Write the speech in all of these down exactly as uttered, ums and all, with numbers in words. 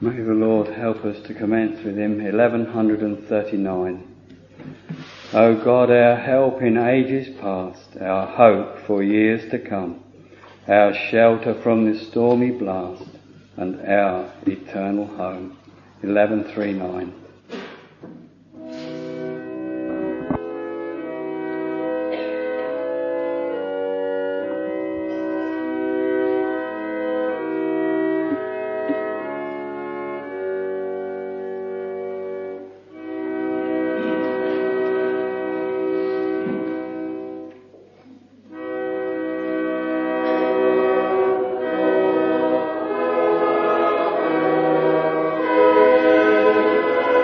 May the Lord help us to commence with hymn eleven thirty-nine. O God, our help in ages past, our hope for years to come, our shelter from the stormy blast, and our eternal home. eleven thirty-nine. Thank you.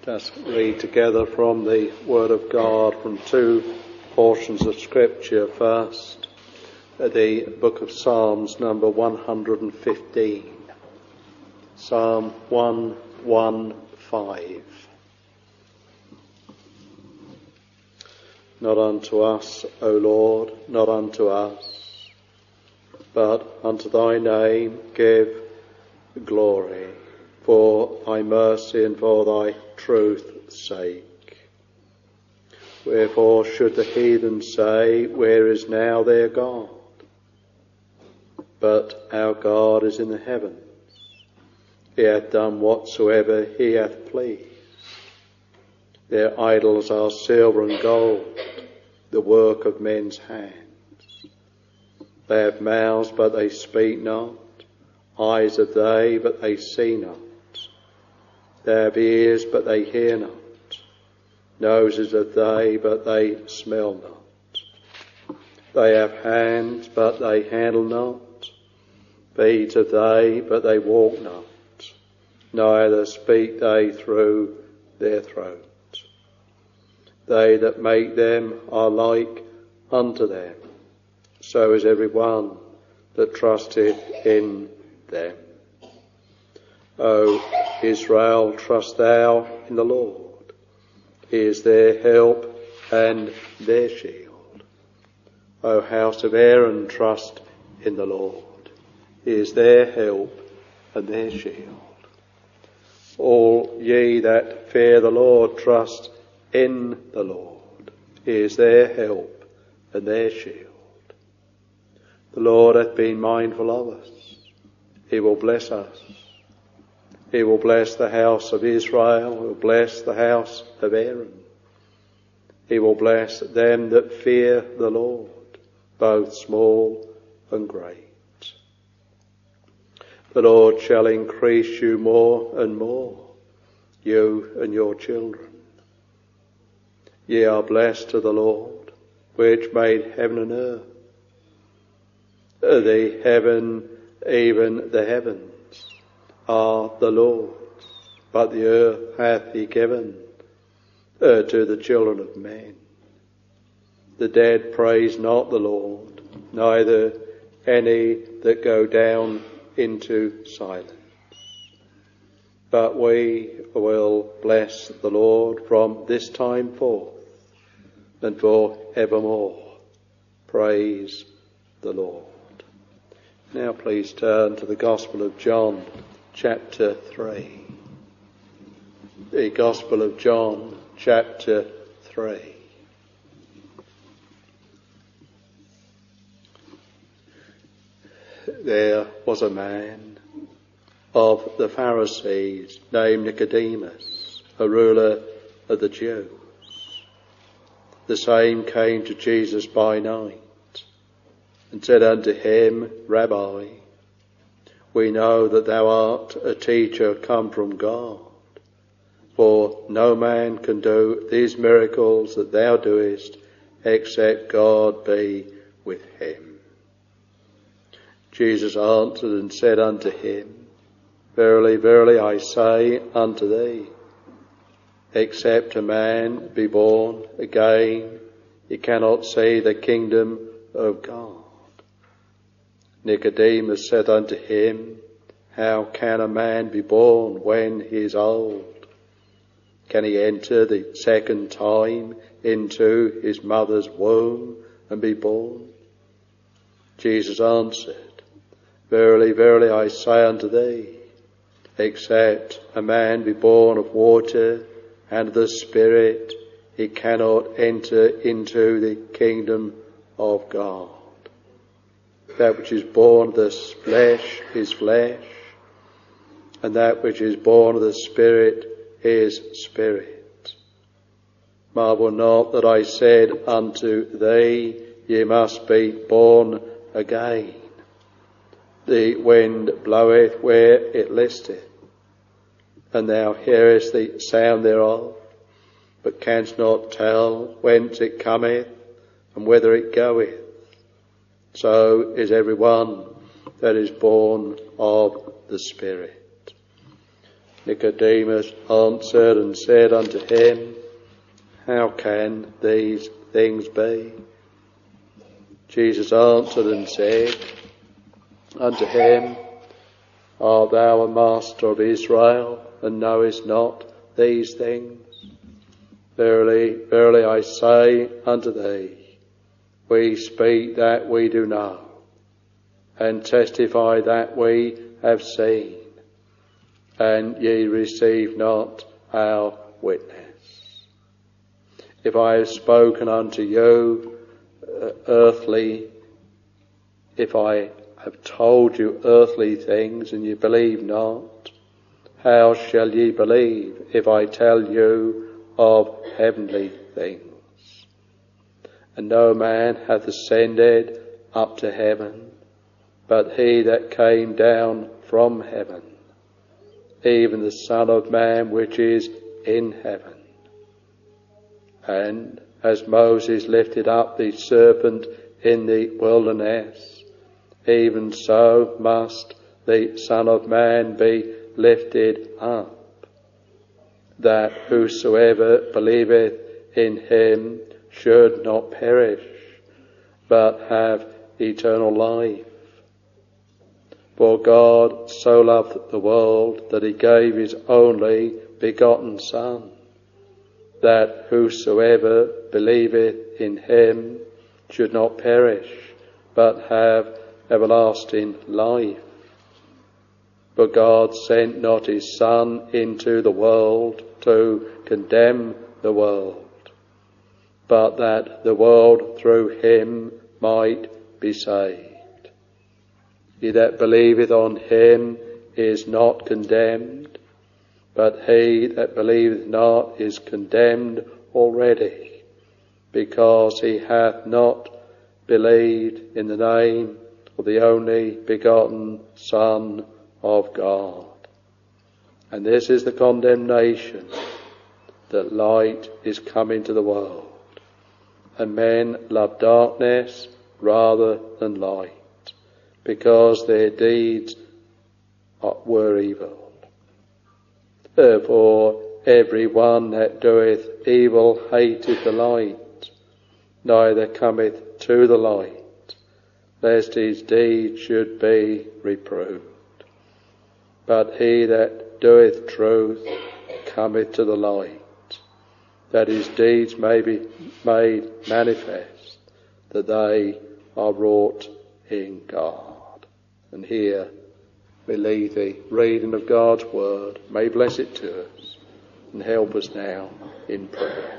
Let's read together from the Word of God from two portions of Scripture. First, the book of Psalms, number one hundred fifteen. Psalm one fifteen. Not unto us, O Lord, not unto us, but unto thy name give glory, for thy mercy and for thy truth's sake. Wherefore should the heathen say, where is now their God? But our God is in the heavens. He hath done whatsoever he hath pleased. Their idols are silver and gold, the work of men's hands. They have mouths, but they speak not. Eyes have they, but they see not. They have ears, but they hear not. Noses have they, but they smell not. They have hands, but they handle not. Feet have they, but they walk not. Neither speak they through their throat. They that make them are like unto them. So is every one that trusteth in them. O Israel, trust thou in the Lord. He is their help and their shield. O house of Aaron, trust in the Lord. He is their help and their shield. All ye that fear the Lord, trust in the Lord. He is their help and their shield. The Lord hath been mindful of us. He will bless us. He will bless the house of Israel. He will bless the house of Aaron. He will bless them that fear the Lord, both small and great. The Lord shall increase you more and more, you and your children. Ye are blessed of the Lord, which made heaven and earth. The heaven, even the heavens, are the Lord's, but the earth hath he given uh, to the children of men. The dead praise not the Lord, neither any that go down into silence. But we will bless the Lord from this time forth and for evermore. Praise the Lord. Now please turn to the Gospel of John, chapter three. The Gospel of John, chapter three. There was a man of the Pharisees named Nicodemus, a ruler of the Jews. The same came to Jesus by night and said unto him, Rabbi, we know that thou art a teacher come from God, for no man can do these miracles that thou doest except God be with him. Jesus answered and said unto him, Verily, verily, I say unto thee, except a man be born again, he cannot see the kingdom of God. Nicodemus said unto him, How can a man be born when he is old? Can he enter the second time into his mother's womb and be born? Jesus answered, Verily, verily, I say unto thee, except a man be born of water and of the Spirit, he cannot enter into the kingdom of God. That which is born of the flesh is flesh, and that which is born of the Spirit is spirit. Marvel not that I said unto thee, Ye must be born again. The wind bloweth where it listeth, and thou hearest the sound thereof, but canst not tell whence it cometh and whither it goeth. So is every one that is born of the Spirit. Nicodemus answered and said unto him, How can these things be? Jesus answered and said unto him, Art thou a master of Israel, and knowest not these things? Verily, verily I say unto thee, we speak that we do know, and testify that we have seen, and ye receive not our witness. If I have spoken unto you uh, earthly, if I have told you earthly things, and ye believe not, how shall ye believe if I tell you of heavenly things? And no man hath ascended up to heaven, but he that came down from heaven, even the Son of Man which is in heaven. And as Moses lifted up the serpent in the wilderness, even so must the Son of Man be lifted up, that whosoever believeth in him should not perish, but have eternal life. For God so loved the world that he gave his only begotten Son, that whosoever believeth in him should not perish, but have everlasting life. For God sent not his Son into the world to condemn the world, but that the world through him might be saved. He that believeth on him is not condemned, but he that believeth not is condemned already, because he hath not believed in the name of the only begotten Son of God. And this is the condemnation, that light is come into the world, and men love darkness rather than light, because their deeds were evil. Therefore every one that doeth evil hateth the light, neither cometh to the light, lest his deeds should be reproved. But he that doeth truth cometh to the light, that his deeds may be made manifest, that they are wrought in God. And here we leave the reading of God's word. May bless it to us and help us now in prayer.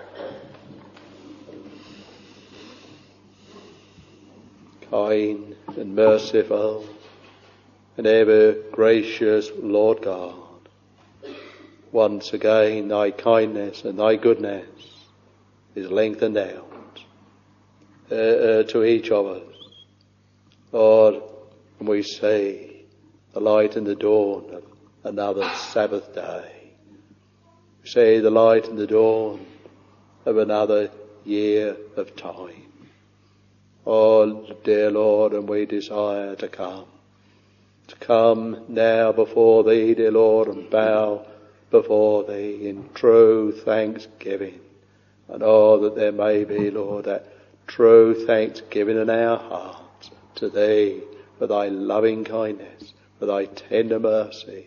Kind and merciful and ever gracious Lord God, once again thy kindness and thy goodness is lengthened out uh, uh, to each of us. Lord, and we see the light and the dawn of another Sabbath day. We see the light and the dawn of another year of time. Oh, dear Lord, and we desire to come. To come now before thee, dear Lord, and bow before thee in true thanksgiving. And oh, that there may be, Lord, that true thanksgiving in our hearts to thee for thy loving kindness, for thy tender mercies.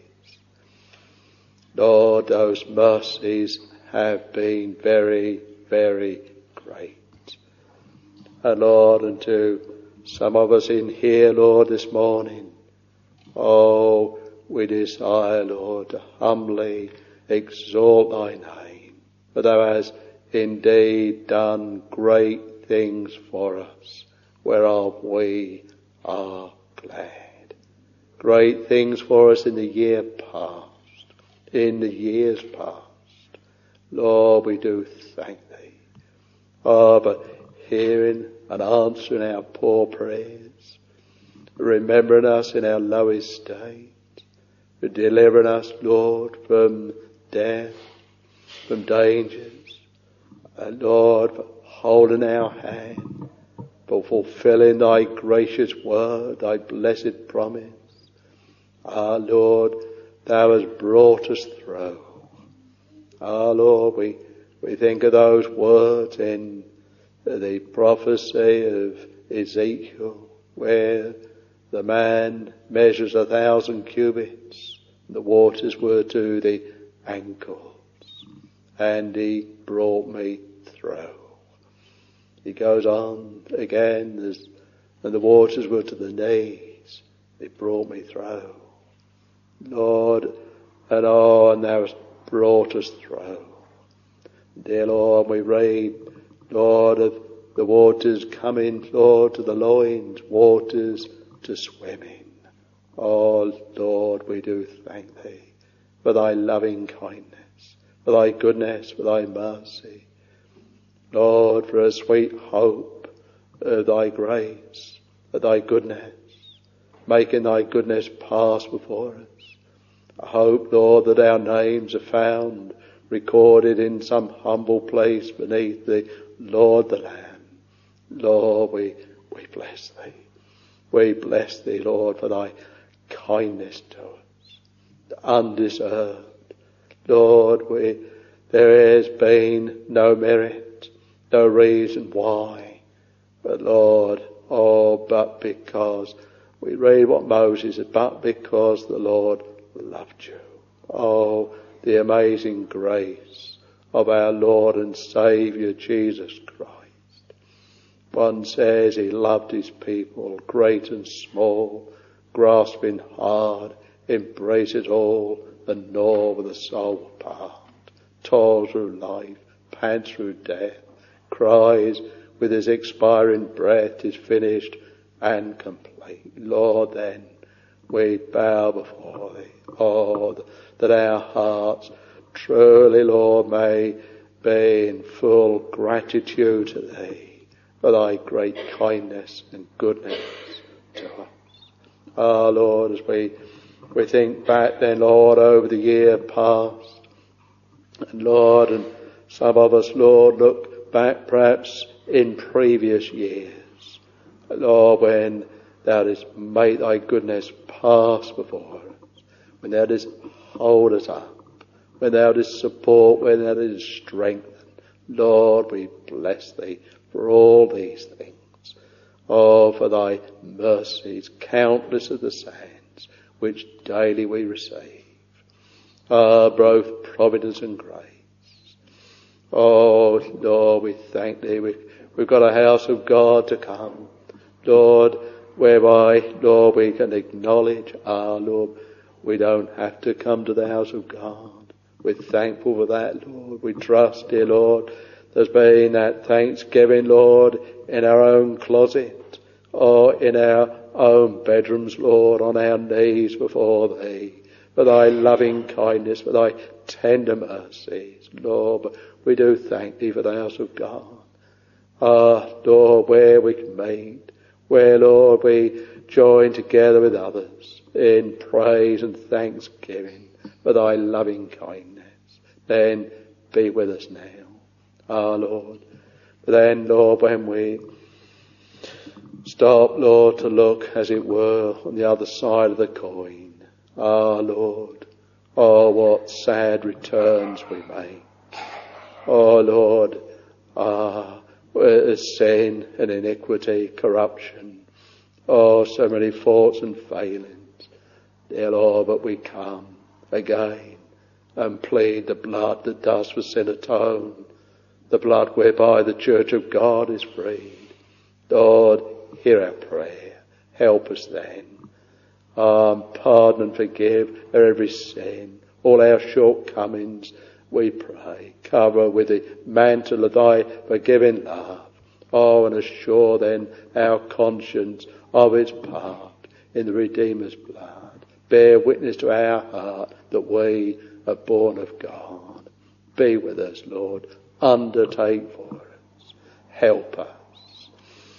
Lord, those mercies have been very, very great. And Lord, and to some of us in here, Lord, this morning, oh, we desire, Lord, to humbly exalt thy name, for thou hast indeed done great things for us, whereof we are glad. Great things for us in the year past, in the years past. Lord, we do thank thee. Oh, but hearing and answering our poor prayers, remembering us in our low estate, for delivering us, Lord, from death, from dangers, and Lord, for holding our hand, for fulfilling thy gracious word, thy blessed promise. Ah, Lord, thou hast brought us through. Ah, Lord, we, we think of those words in the prophecy of Ezekiel, where the man measures a thousand cubits, the waters were to the ankles, and he brought me through. He goes on again, there's, and the waters were to the knees, he brought me through. Lord, and oh, and thou hast brought us through. Dear Lord, we read, Lord, of the waters coming, Lord, to the loins, waters to swim in. Oh, Lord, we do thank thee for thy loving kindness, for thy goodness, for thy mercy. Lord, for a sweet hope of thy grace, of thy goodness, making thy goodness pass before us. I hope, Lord, that our names are found recorded in some humble place beneath the Lord the Lamb. Lord, we, we bless thee. We bless thee, Lord, for thy kindness to us, undeserved. Lord, we, there has been no merit, no reason why, but Lord, oh, but because, we read what Moses said, but because the Lord loved you. Oh, the amazing grace of our Lord and Saviour Jesus Christ. One says he loved his people, great and small, grasping hard, embrace it all, and gnaw with the soul apart. Toils through life, pants through death, cries with his expiring breath, is finished and complete. Lord, then we bow before thee. Oh, that our hearts truly, Lord, may be in full gratitude to thee for thy great kindness and goodness to us. Ah, Lord, as we, we think back then, Lord, over the year past, and Lord, and some of us, Lord, look back perhaps in previous years, Lord, when thou didst make thy goodness pass before us, when thou didst hold us up, when thou didst support, when thou didst strengthen. Lord, we bless thee for all these things. Oh, for thy mercies, countless are the sands, which daily we receive. Ah, both providence and grace. Oh, Lord, we thank thee. We've, we've got a house of God to come, Lord, whereby, Lord, we can acknowledge, ah, Lord, we don't have to come to the house of God. We're thankful for that, Lord. We trust, dear Lord, there's been that thanksgiving, Lord, in our own closet or in our own bedrooms, Lord, on our knees before thee, for thy loving kindness, for thy tender mercies, Lord. But we do thank thee for the house of God. Ah, Lord, where we can meet, where, Lord, we join together with others in praise and thanksgiving for thy loving kindness. Then be with us now. Ah, Lord. But then, Lord, when we stop, Lord, to look, as it were, on the other side of the coin, ah, Lord, oh, what sad returns we make. Oh, Lord, ah, where sin and iniquity, corruption, oh, so many faults and failings. Dear Lord, but we come again and plead the blood that does for sin atone, the blood whereby the church of God is freed. Lord, hear our prayer. Help us then. Um, pardon and forgive our every sin, all our shortcomings, we pray. Cover with the mantle of thy forgiving love. Oh, and assure then our conscience of its part in the Redeemer's blood. Bear witness to our heart that we are born of God. Be with us, Lord. Undertake for us. Help us.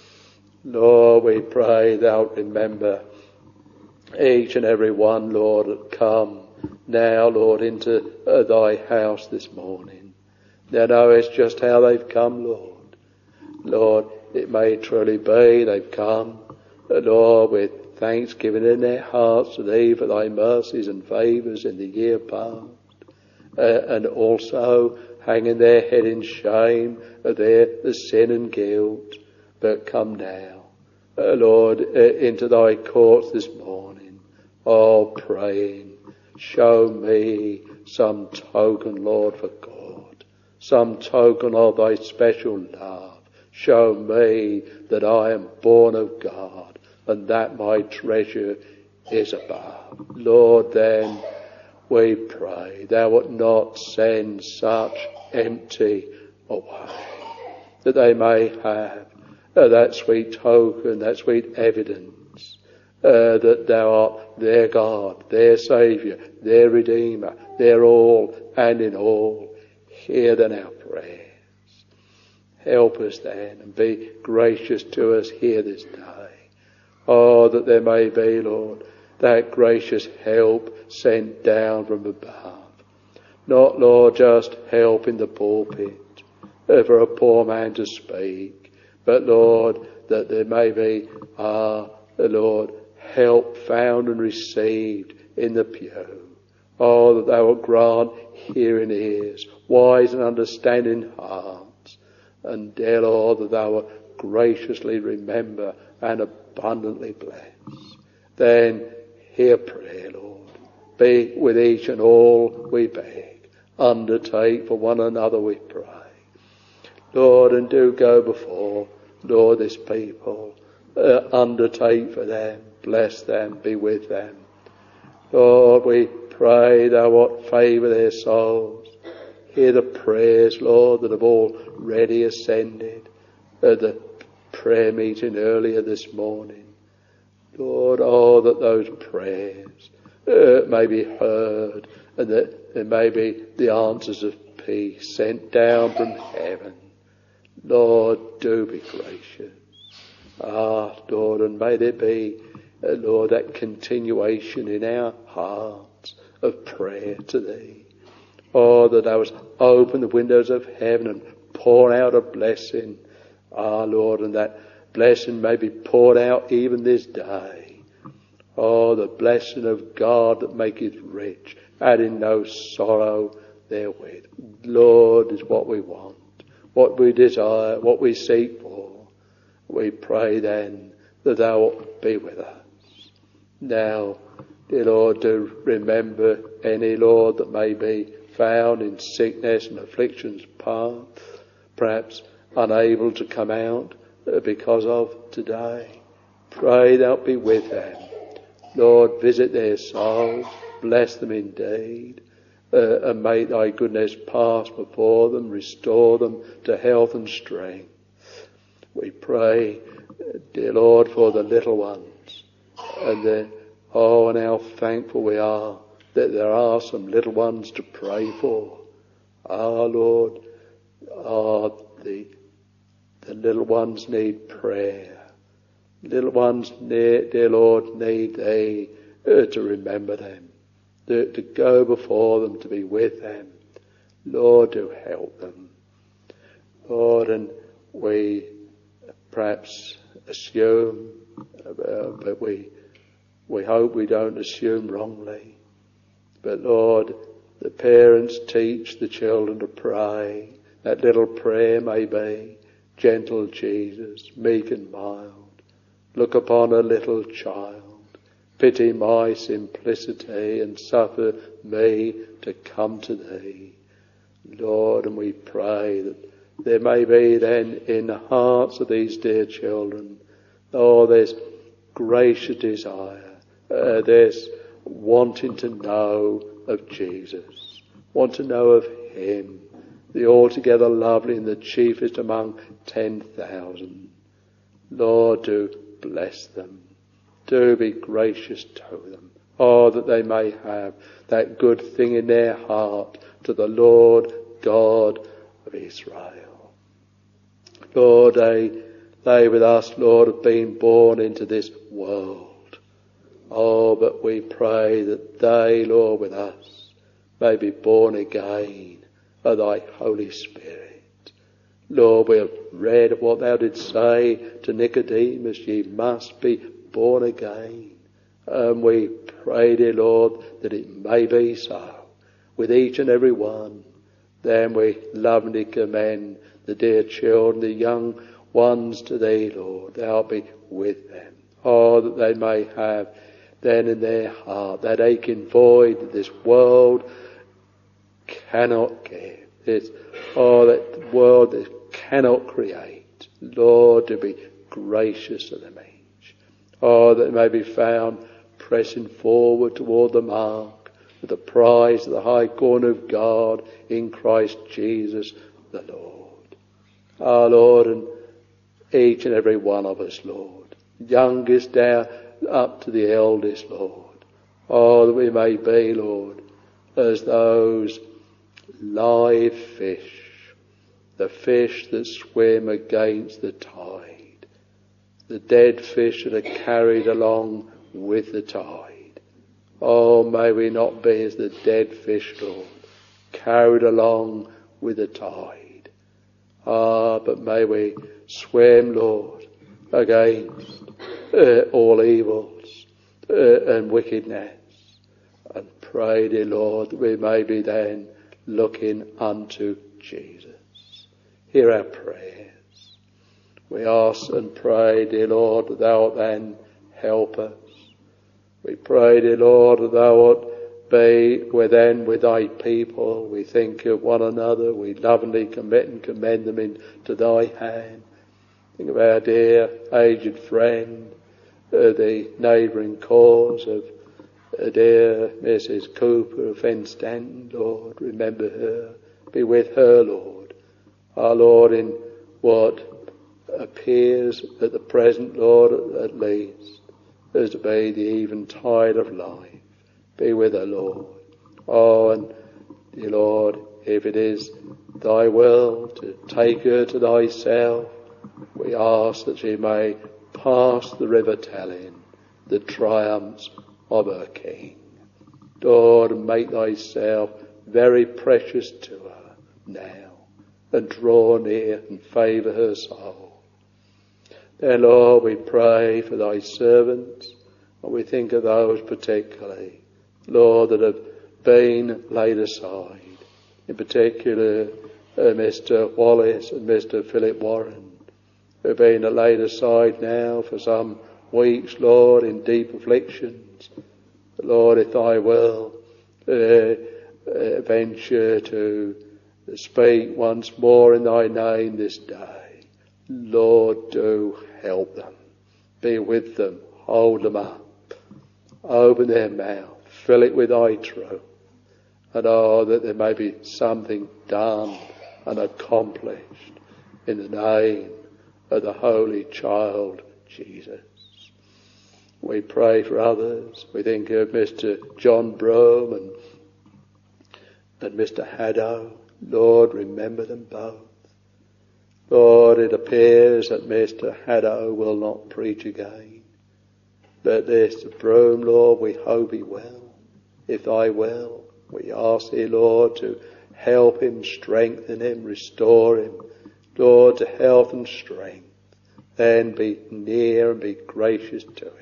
Lord, we pray thou remember each and every one, Lord, that come now, Lord, into uh, thy house this morning. Thou knowest just how they've come, Lord. Lord, it may truly be they've come, uh, Lord, with thanksgiving in their hearts to thee for thy mercies and favours in the year past, uh, and also hanging their head in shame of their the sin and guilt, but come now, uh, Lord, uh, into thy courts this morning, oh, praying, show me some token, Lord, for God, some token of thy special love. Show me that I am born of God and that my treasure is above. Lord, then we pray thou wilt not send such empty away, that they may have uh, that sweet token, that sweet evidence uh, that thou art their God, their Saviour, their Redeemer, their all and in all. Hear then our prayer. Help us then and be gracious to us here this day. Oh, that there may be, Lord, that gracious help sent down from above. Not, Lord, just help in the pulpit for a poor man to speak, but, Lord, that there may be, ah, Lord, help found and received in the pew. Oh, that thou wilt grant hearing ears, wise and understanding hearts. And dear Lord, that thou wilt graciously remember and abundantly bless. Then hear prayer, Lord. Be with each and all, we beg. Undertake for one another, we pray. Lord, and do go before, Lord, this people. Uh, undertake for them. Bless them. Be with them. Lord, we pray thou wilt favour their souls. Hear the prayers, Lord, that have already ascended at the prayer meeting earlier this morning. Lord, oh, that those prayers uh, may be heard and that there may be the answers of peace sent down from heaven. Lord, do be gracious. Ah, Lord, and may there be, uh, Lord, that continuation in our hearts of prayer to thee. Oh, that thou wouldst open the windows of heaven and pour out a blessing. Ah, Lord, and that blessing may be poured out even this day. Oh, the blessing of God that maketh rich, adding no sorrow therewith. Lord, is what we want, what we desire, what we seek for. We pray then that thou wilt be with us. Now, dear Lord, do remember any, Lord, that may be found in sickness and affliction's path, perhaps unable to come out because of today. Pray thou be with them. Lord, visit their souls, bless them indeed, uh, and make thy goodness pass before them, restore them to health and strength. We pray, dear Lord, for the little ones, and the, oh, and how thankful we are that there are some little ones to pray for. Ah, Lord, ah, the, the little ones need prayer. Little ones, need, dear Lord, need thee uh, to remember them, to, to go before them, to be with them. Lord, do help them. Lord, and we perhaps assume, uh, but we we hope we don't assume wrongly. But Lord, the parents teach the children to pray. That little prayer may be, gentle Jesus, meek and mild, look upon a little child, pity my simplicity and suffer me to come to thee. Lord, and we pray that there may be then in the hearts of these dear children, oh, there's gracious desire, uh, there's wanting to know of Jesus, want to know of him, the altogether lovely and the chiefest among ten thousand. Lord, do bless them. Do be gracious to them. Oh, that they may have that good thing in their heart to the Lord God of Israel. Lord, they, they with us, Lord, have been born into this world. Oh, but we pray that they, Lord, with us may be born again of thy Holy Spirit. Lord, we have read what thou didst say to Nicodemus, ye must be born again. And we pray, dear Lord, that it may be so with each and every one. Then we lovingly commend the dear children, the young ones to Thee, Lord. Thou be with them. Oh, that they may have then in their heart that aching void that this world cannot give. This, oh, that world that cannot create. Lord, to be gracious to them each. Oh, that they may be found pressing forward toward the mark of the prize of the high calling of God in Christ Jesus the Lord. Our Lord, and each and every one of us, Lord, youngest down up to the eldest, Lord. Oh, that we may be, Lord, as those live fish, the fish that swim against the tide, the dead fish that are carried along with the tide. Oh, may we not be as the dead fish, Lord, carried along with the tide. Ah, but may we swim, Lord, against uh, all evils uh, and wickedness. And pray, dear Lord, that we may be then looking unto Jesus. Hear our prayers. We ask and pray, dear Lord, that Thou wilt then help us. We pray, dear Lord, that Thou wilt be within with Thy people. We think of one another. We lovingly commit and commend them into Thy hand. Think of our dear aged friend, uh, the neighbouring cause of uh, dear Missus Cooper of Fenstanton. Lord, remember her. Be with her, Lord. Our Lord, in what appears at the present, Lord, at least, as to be the eventide of life. Be with her, Lord. Oh, and dear Lord, if it is Thy will to take her to Thyself, we ask that she may pass the river telling the triumphs of her King. Lord, make Thyself very precious to her now, and draw near and favour her soul. Then, Lord, we pray for Thy servants, and we think of those particularly, Lord, that have been laid aside. In particular, uh, Mister Wallace and Mister Philip Warren, who have been laid aside now for some weeks, Lord, in deep afflictions. Lord, if Thy will, uh, uh, venture to speak once more in Thy name this day. Lord, do help them. Be with them. Hold them up. Open their mouth. Fill it with Thy truth. And oh, that there may be something done and accomplished in the name of the Holy Child Jesus. We pray for others. We think of Mister John Brome and, and Mister Haddo. Lord, remember them both. Lord, it appears that Mister Haddo will not preach again. But Mister Brome, Lord, we hope he will. If Thy will, we ask Thee, Lord, to help him, strengthen him, restore him. Lord, to health and strength. Then be near and be gracious to him.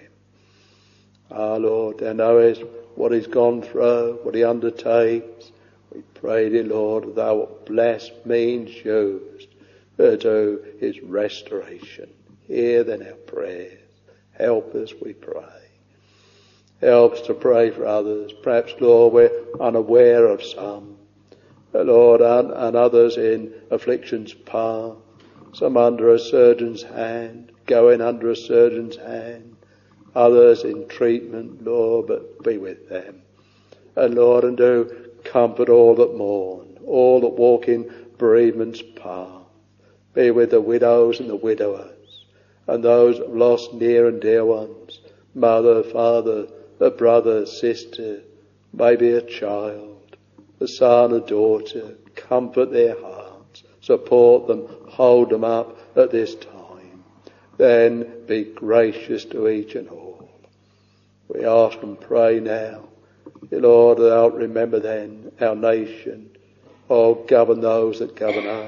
Our Lord, Thou knowest what he's gone through, what he undertakes. We pray Thee, Lord, that Thou wilt bless means used to his restoration. Hear then our prayers. Help us, we pray. Help us to pray for others. Perhaps, Lord, we're unaware of some. Lord, and, and others in affliction's path. Some under a surgeon's hand, going under a surgeon's hand. Others in treatment, Lord, but be with them. And Lord, and do comfort all that mourn, all that walk in bereavement's path. Be with the widows and the widowers, and those that have lost near and dear ones, mother, father, a brother, sister, maybe a child, a son, a daughter. Comfort their hearts, support them, hold them up at this time. Then be gracious to each and all. We ask and pray now, dear Lord, that Thou remember then our nation. Oh, govern those that govern us.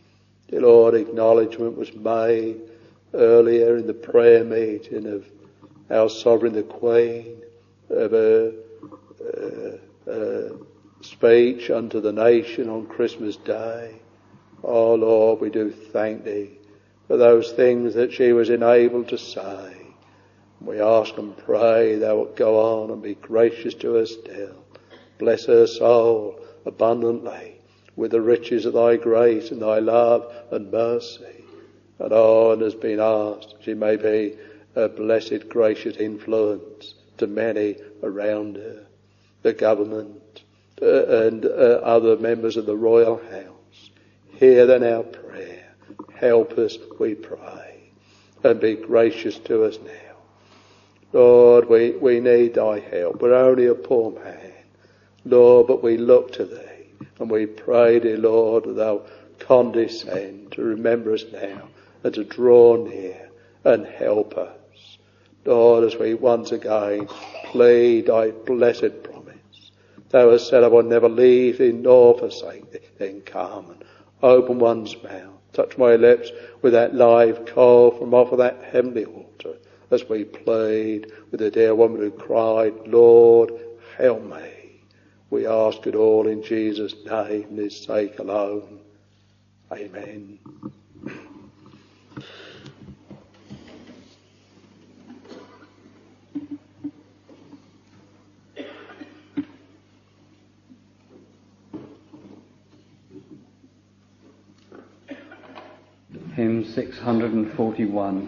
Dear Lord, acknowledgement was made earlier in the prayer meeting of our sovereign, the Queen, of her uh, uh, speech unto the nation on Christmas Day. Oh Lord, we do thank thee for those things that she was enabled to say. We ask and pray thou wilt go on and be gracious to her still. Bless her soul abundantly with the riches of thy grace and thy love and mercy. And on has been asked, she may be a blessed, gracious influence to many around her, the government uh, and uh, other members of the royal house. Hear then our prayer. Help us, we pray, and be gracious to us now. Lord, we, we need thy help. We're only a poor man, Lord, but we look to thee, and we pray thee, Lord, that thou condescend to remember us now, and to draw near and help us. Lord, as we once again plead thy blessed promise. Thou hast said, I will never leave thee nor forsake thee. Then come and open one's mouth, touch my lips with that live coal from off of that heavenly altar, as we plead with the dear woman who cried, Lord, help me. We ask it all in Jesus' name, and his sake alone. Amen. Hymn six hundred forty-one.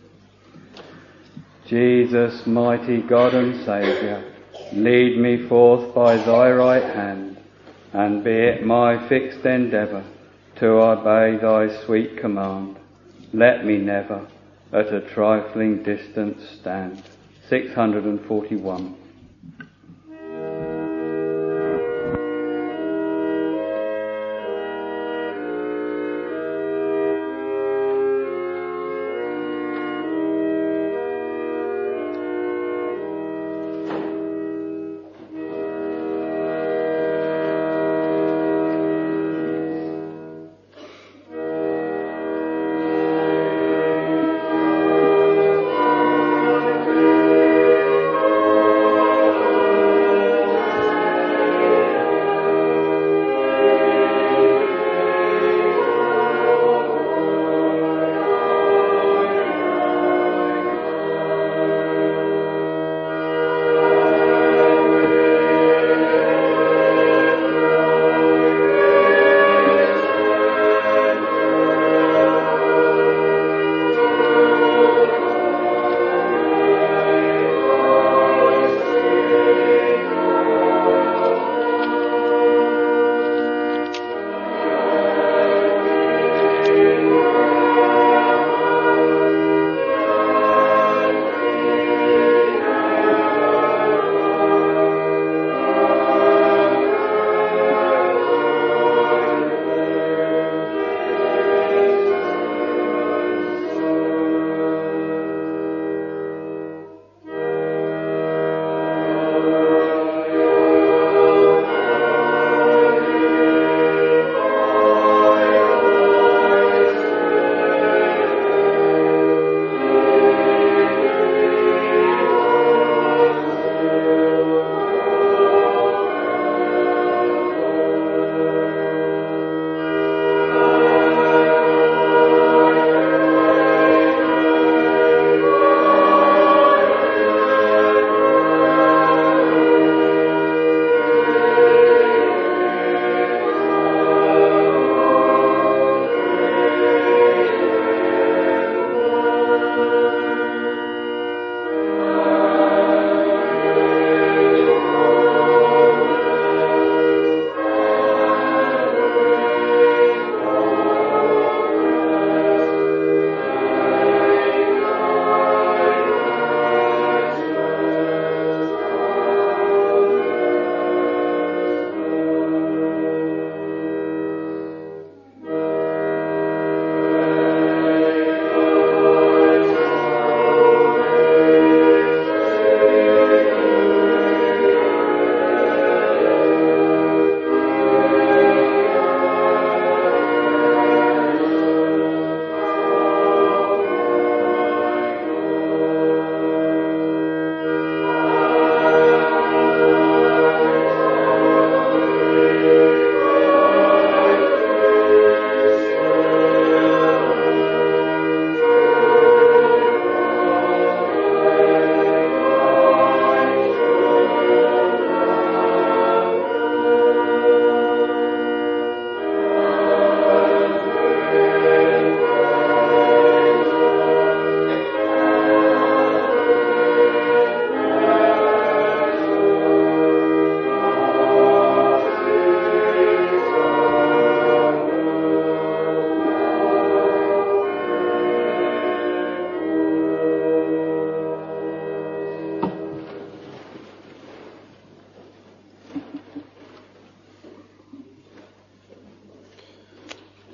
Jesus, mighty God and Saviour, lead me forth by thy right hand, and be it my fixed endeavour to obey thy sweet command. Let me never at a trifling distance stand. six hundred forty-one. Thank you.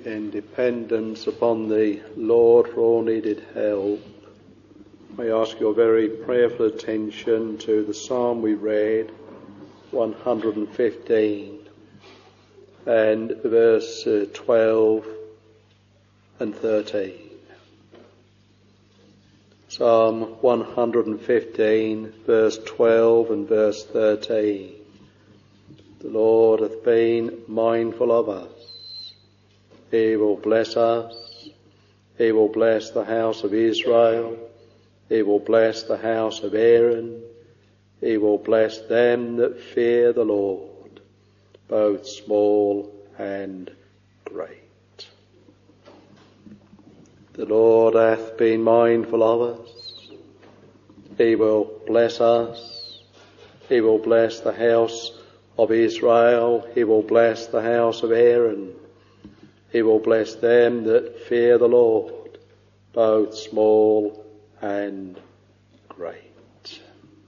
in dependence upon the Lord for all needed help, I ask your very prayerful attention to the psalm we read, one hundred fifteen, and verse uh, twelve and thirteen. Psalm one hundred fifteen, verse twelve and verse thirteen. The Lord hath been mindful of us. He will bless us. He will bless the house of Israel. He will bless the house of Aaron. He will bless them that fear the Lord, both small and great. The Lord hath been mindful of us. He will bless us. He will bless the house of Israel. He will bless the house of Aaron. He will bless them that fear the Lord, both small and great.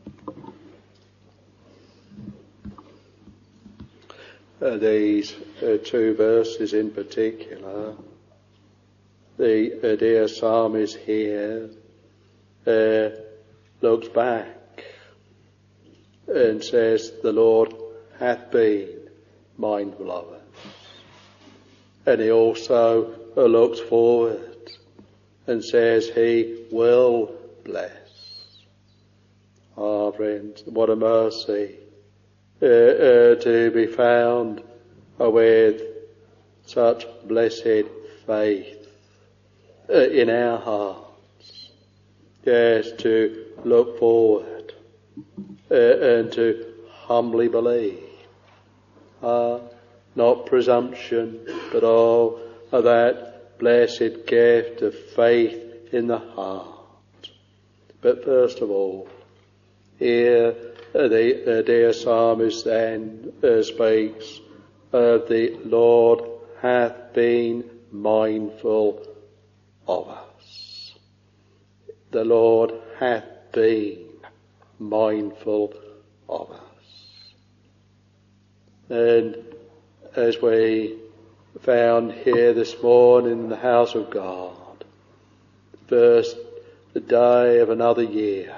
Uh, these uh, two verses in particular, the uh, dear psalmist here uh, looks back and says, the Lord hath been mindful of us. And he also uh, looks forward and says he will bless. Ah, friends, what a mercy uh, uh, to be found uh, with such blessed faith uh, in our hearts. Yes, to look forward uh, and to humbly believe. Ah, not presumption, but all of that blessed gift of faith in the heart. But first of all, here the, the dear psalmist then uh, speaks of the Lord hath been mindful of us. The Lord hath been mindful of us. And as we found here this morning in the house of God, first the day of another year.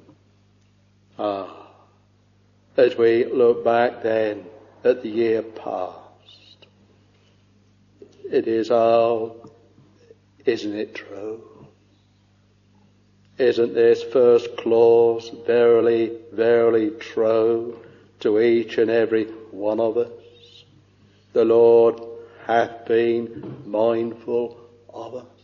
Ah, as we look back then at the year past, it is all, isn't it true? Isn't this first clause verily, verily true to each and every one of us? The Lord hath been mindful of us.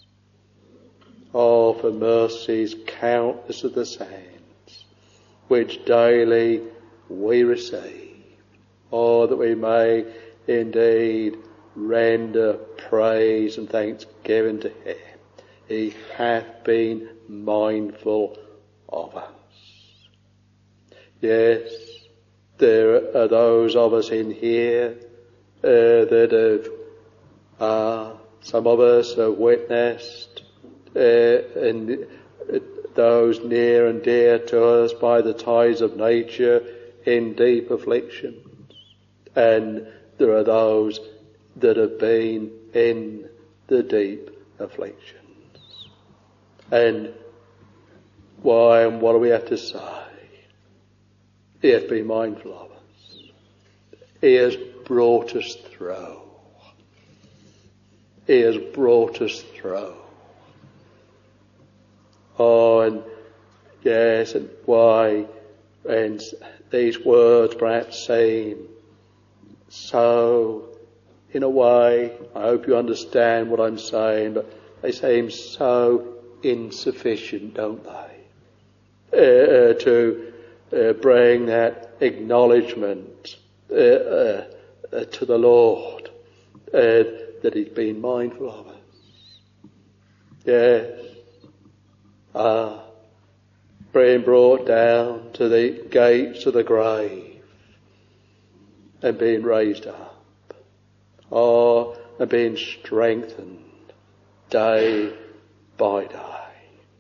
Oh, for mercies countless of the sands, which daily we receive. Oh, that we may indeed render praise and thanksgiving to Him. He hath been mindful of us. Yes, there are those of us in here Uh, that have, uh, some of us have witnessed, uh, and uh, those near and dear to us by the ties of nature in deep afflictions. And there are those that have been in the deep afflictions. And why and what do we have to say? He has been mindful of us. He has brought us through. He has brought us through. Oh, and yes, and why, and these words perhaps seem so, in a way, I hope you understand what I'm saying, but they seem so insufficient, don't they? Uh, to uh, bring that acknowledgement uh, uh, Uh, to the Lord, uh, that He's been mindful of us. Yes. Ah, being brought down to the gates of the grave and being raised up. Oh, and being strengthened day by day.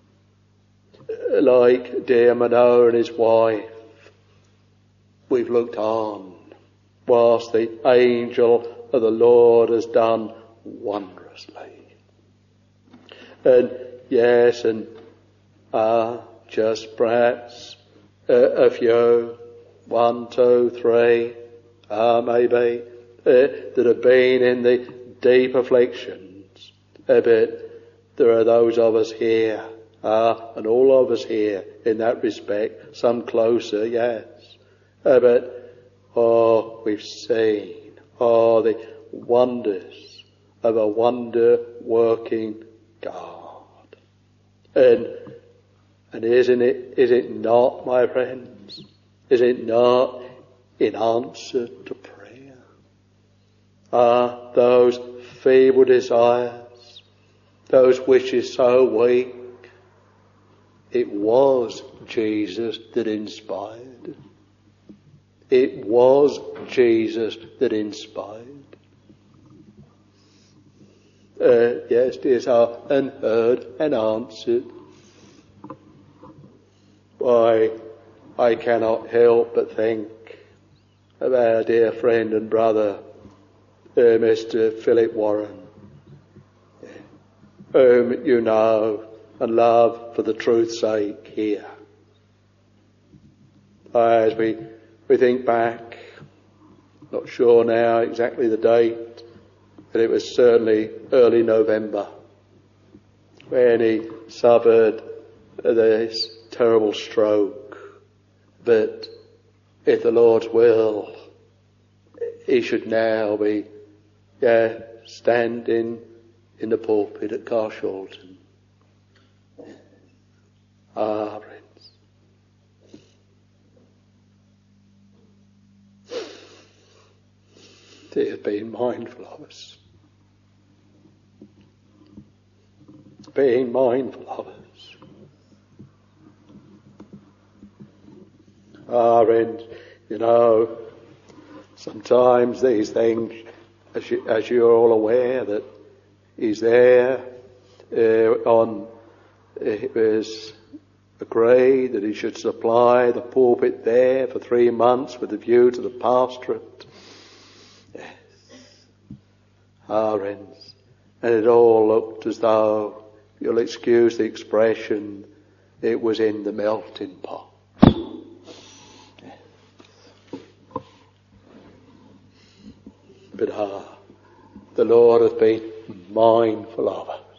Like dear Manoah and his wife, we've looked on whilst the angel of the Lord has done wondrously. And yes, and ah, just perhaps uh, a few, one, two, three, ah, maybe, uh, that have been in the deep afflictions. Uh, but there are those of us here, ah, and all of us here in that respect, some closer, yes. Uh, but, oh, we've seen, oh, the wonders of a wonder-working God. And, and isn't it, is it not, my friends, is it not in answer to prayer? Ah, those feeble desires, those wishes so weak, it was Jesus that inspired. It was Jesus that inspired. Uh, yes, dear sir, and heard and answered. Why, I cannot help but think of our dear friend and brother, uh, Mister Philip Warren, whom you know and love for the truth's sake here. As we, we think back, not sure now exactly the date, but it was certainly early November when he suffered this terrible stroke. But if the Lord's will, he should now be yeah, standing in the pulpit at Carshalton. Ah, friends. He has been mindful of us. Being mindful of us. Ah, friends, you know, sometimes these things, as, you, as you're all aware, that he's there uh, on, it was agreed that he should supply the pulpit there for three months with a view to the pastorate. Yes. Ah, friends, and it all looked as though, you'll excuse the expression, it was in the melting pot. But ah, the Lord hath been mindful of us.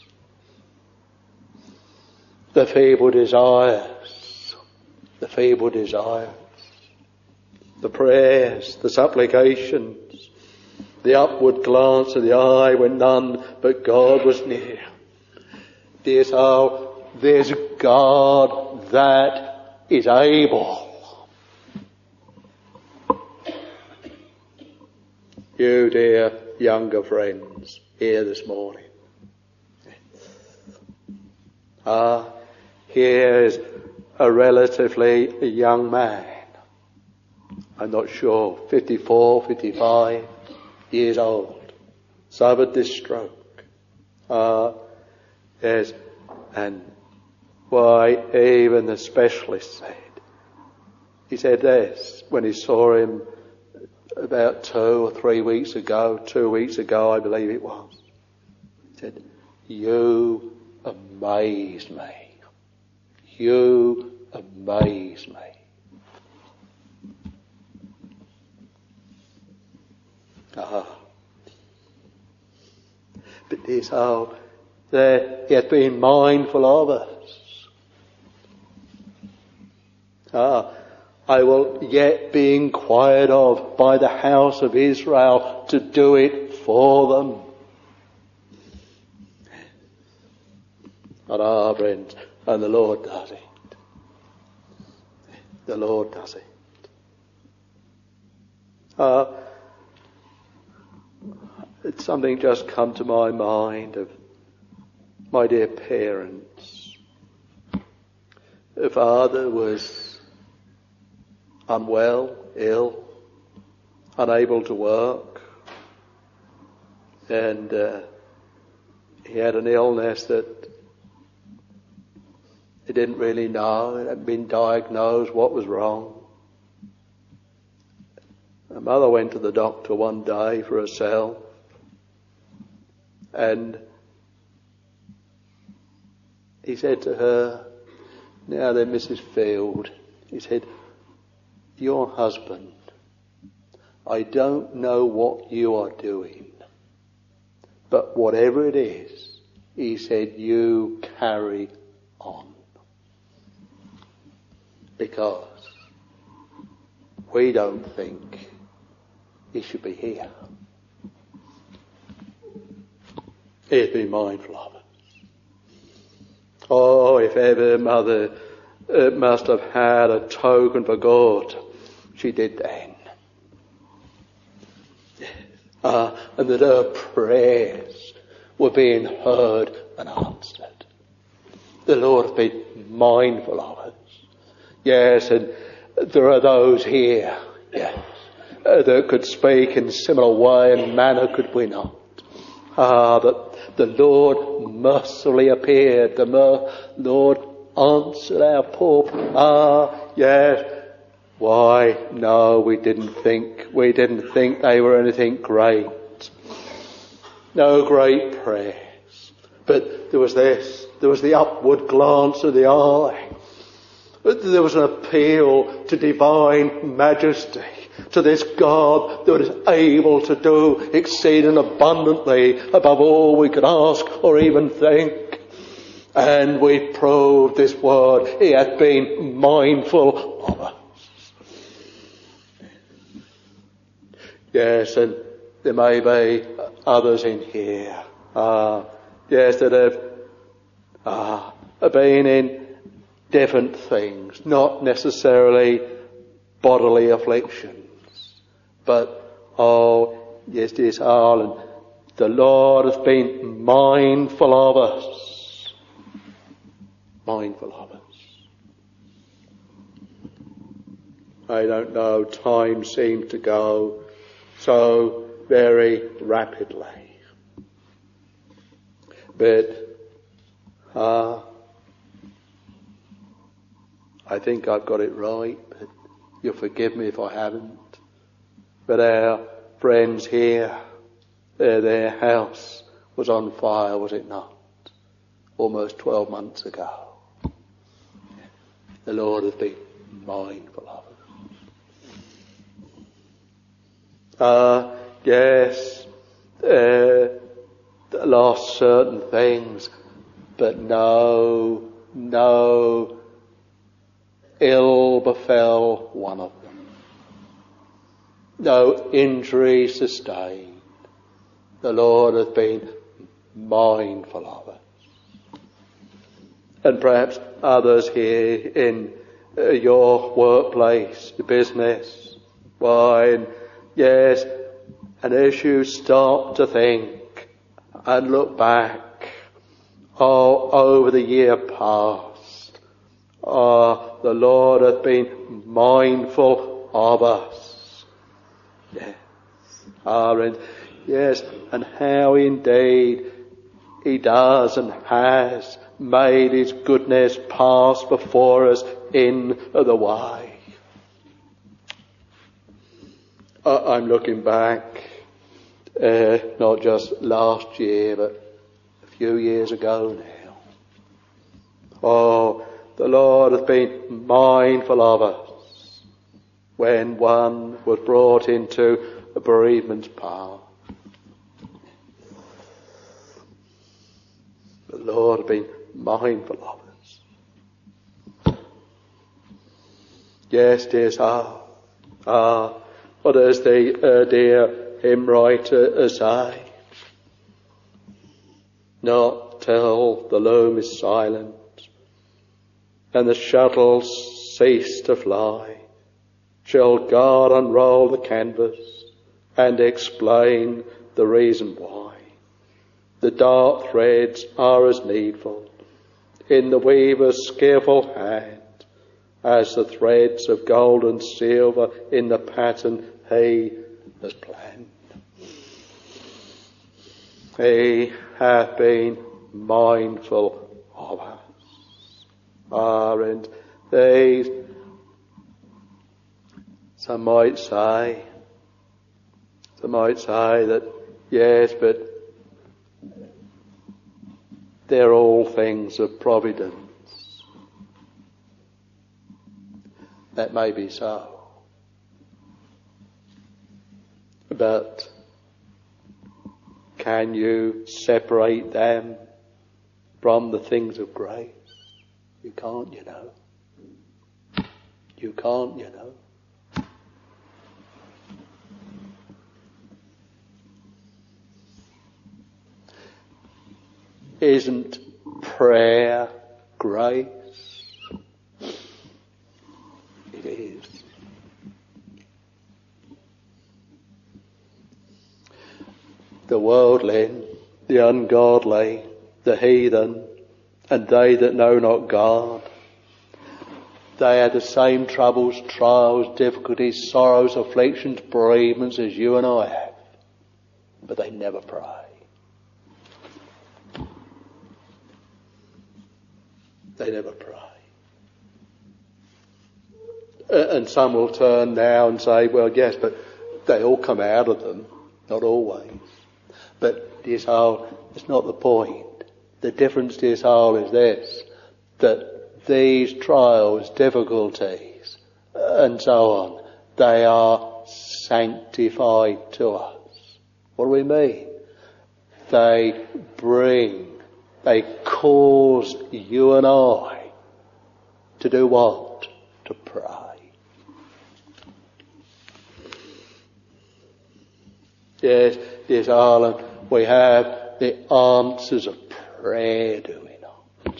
The feeble desires, the feeble desires, the prayers, the supplications, the upward glance of the eye when none but God was near. Dear soul, there's a God that is able. You dear younger friends here this morning. Ah, here is a relatively young man. I'm not sure, fifty-four, fifty-five years old. Suffered this stroke. Ah, yes, and why even the specialist said, he said this when he saw him about two or three weeks ago, two weeks ago I believe it was. He said, you amaze me. You amaze me. Ah. But this how that he has been mindful of us. Ah. I will yet be inquired of by the house of Israel to do it for them. And our friends, and the Lord does it. The Lord does it. Uh, it's something just come to my mind of my dear parents. The father was unwell, ill, unable to work, and uh, he had an illness that he didn't really know. It hadn't been diagnosed what was wrong. My mother went to the doctor one day for herself, And he said to her, "Now then, Missus Field," he said, "your husband, I don't know what you are doing, but whatever it is," he said, "you carry on. Because we don't think he should be here. He'd be mindful of us." Oh, if ever Mother uh, must have had a token for God, she did then. Uh, and that her prayers were being heard and answered. The Lord has been mindful of us. Yes, and there are those here, yes, uh, that could speak in similar way and manner could we not. Ah, that the Lord mercifully appeared, the mer- Lord answered our poor, ah, yes. Why, no, we didn't think, we didn't think they were anything great. No great prayers. But there was this, there was the upward glance of the eye. There was an appeal to divine majesty, to this God that is able to do exceeding abundantly above all we could ask or even think. And we proved this word, he hath been mindful of us. Yes, and there may be others in here, ah, yes, that have, ah, have been in different things, not necessarily bodily afflictions, but, oh, yes, dear Harlan, the Lord has been mindful of us, mindful of us. I don't know, time seemed to go so very rapidly. But, ah, uh, I think I've got it right, but you'll forgive me if I haven't. But our friends here, their, their house was on fire, was it not? Almost twelve months ago. The Lord has been mindful of us. Ah, uh, yes, uh, lost certain things, but no, no, ill befell one of them. No injury sustained. The Lord hath been mindful of us. And perhaps others here in uh, your workplace, your business, why, and yes, and as you stop to think and look back, oh, over the year past, oh, the Lord hath been mindful of us. Yes. Ah, and yes, and how indeed he does and has made his goodness pass before us in the way. Uh, I'm looking back, uh, not just last year, but a few years ago now. Oh, the Lord hath been mindful of us when one was brought into a bereavement's path. The Lord hath been mindful of us. Yes, dear, ah, ah, what does the uh, dear hymn writer say? Not till the loom is silent and the shuttles cease to fly shall God unroll the canvas and explain the reason why. The dark threads are as needful in the weaver's skillful hand as the threads of gold and silver in the pattern he has planned. He hath been mindful of us. Ah, and these, some might say, some might say that, yes, but they're all things of providence. That may be so. But can you separate them from the things of grace? You can't, you know. You can't, you know. Isn't prayer grace? It is. The worldling, the ungodly, the heathen, and they that know not God, they had the same troubles, trials, difficulties, sorrows, afflictions, bereavements as you and I have. But they never pray. They never pray. Uh, and some will turn now and say, well, yes, but they all come out of them. Not always. But this whole, it's not the point. The difference to this whole is this, that these trials, difficulties, and so on, they are sanctified to us. What do we mean? They bring, they cause you and I to do what? To pray. Yes, yes, Ireland, we have the answers of prayer, do we not?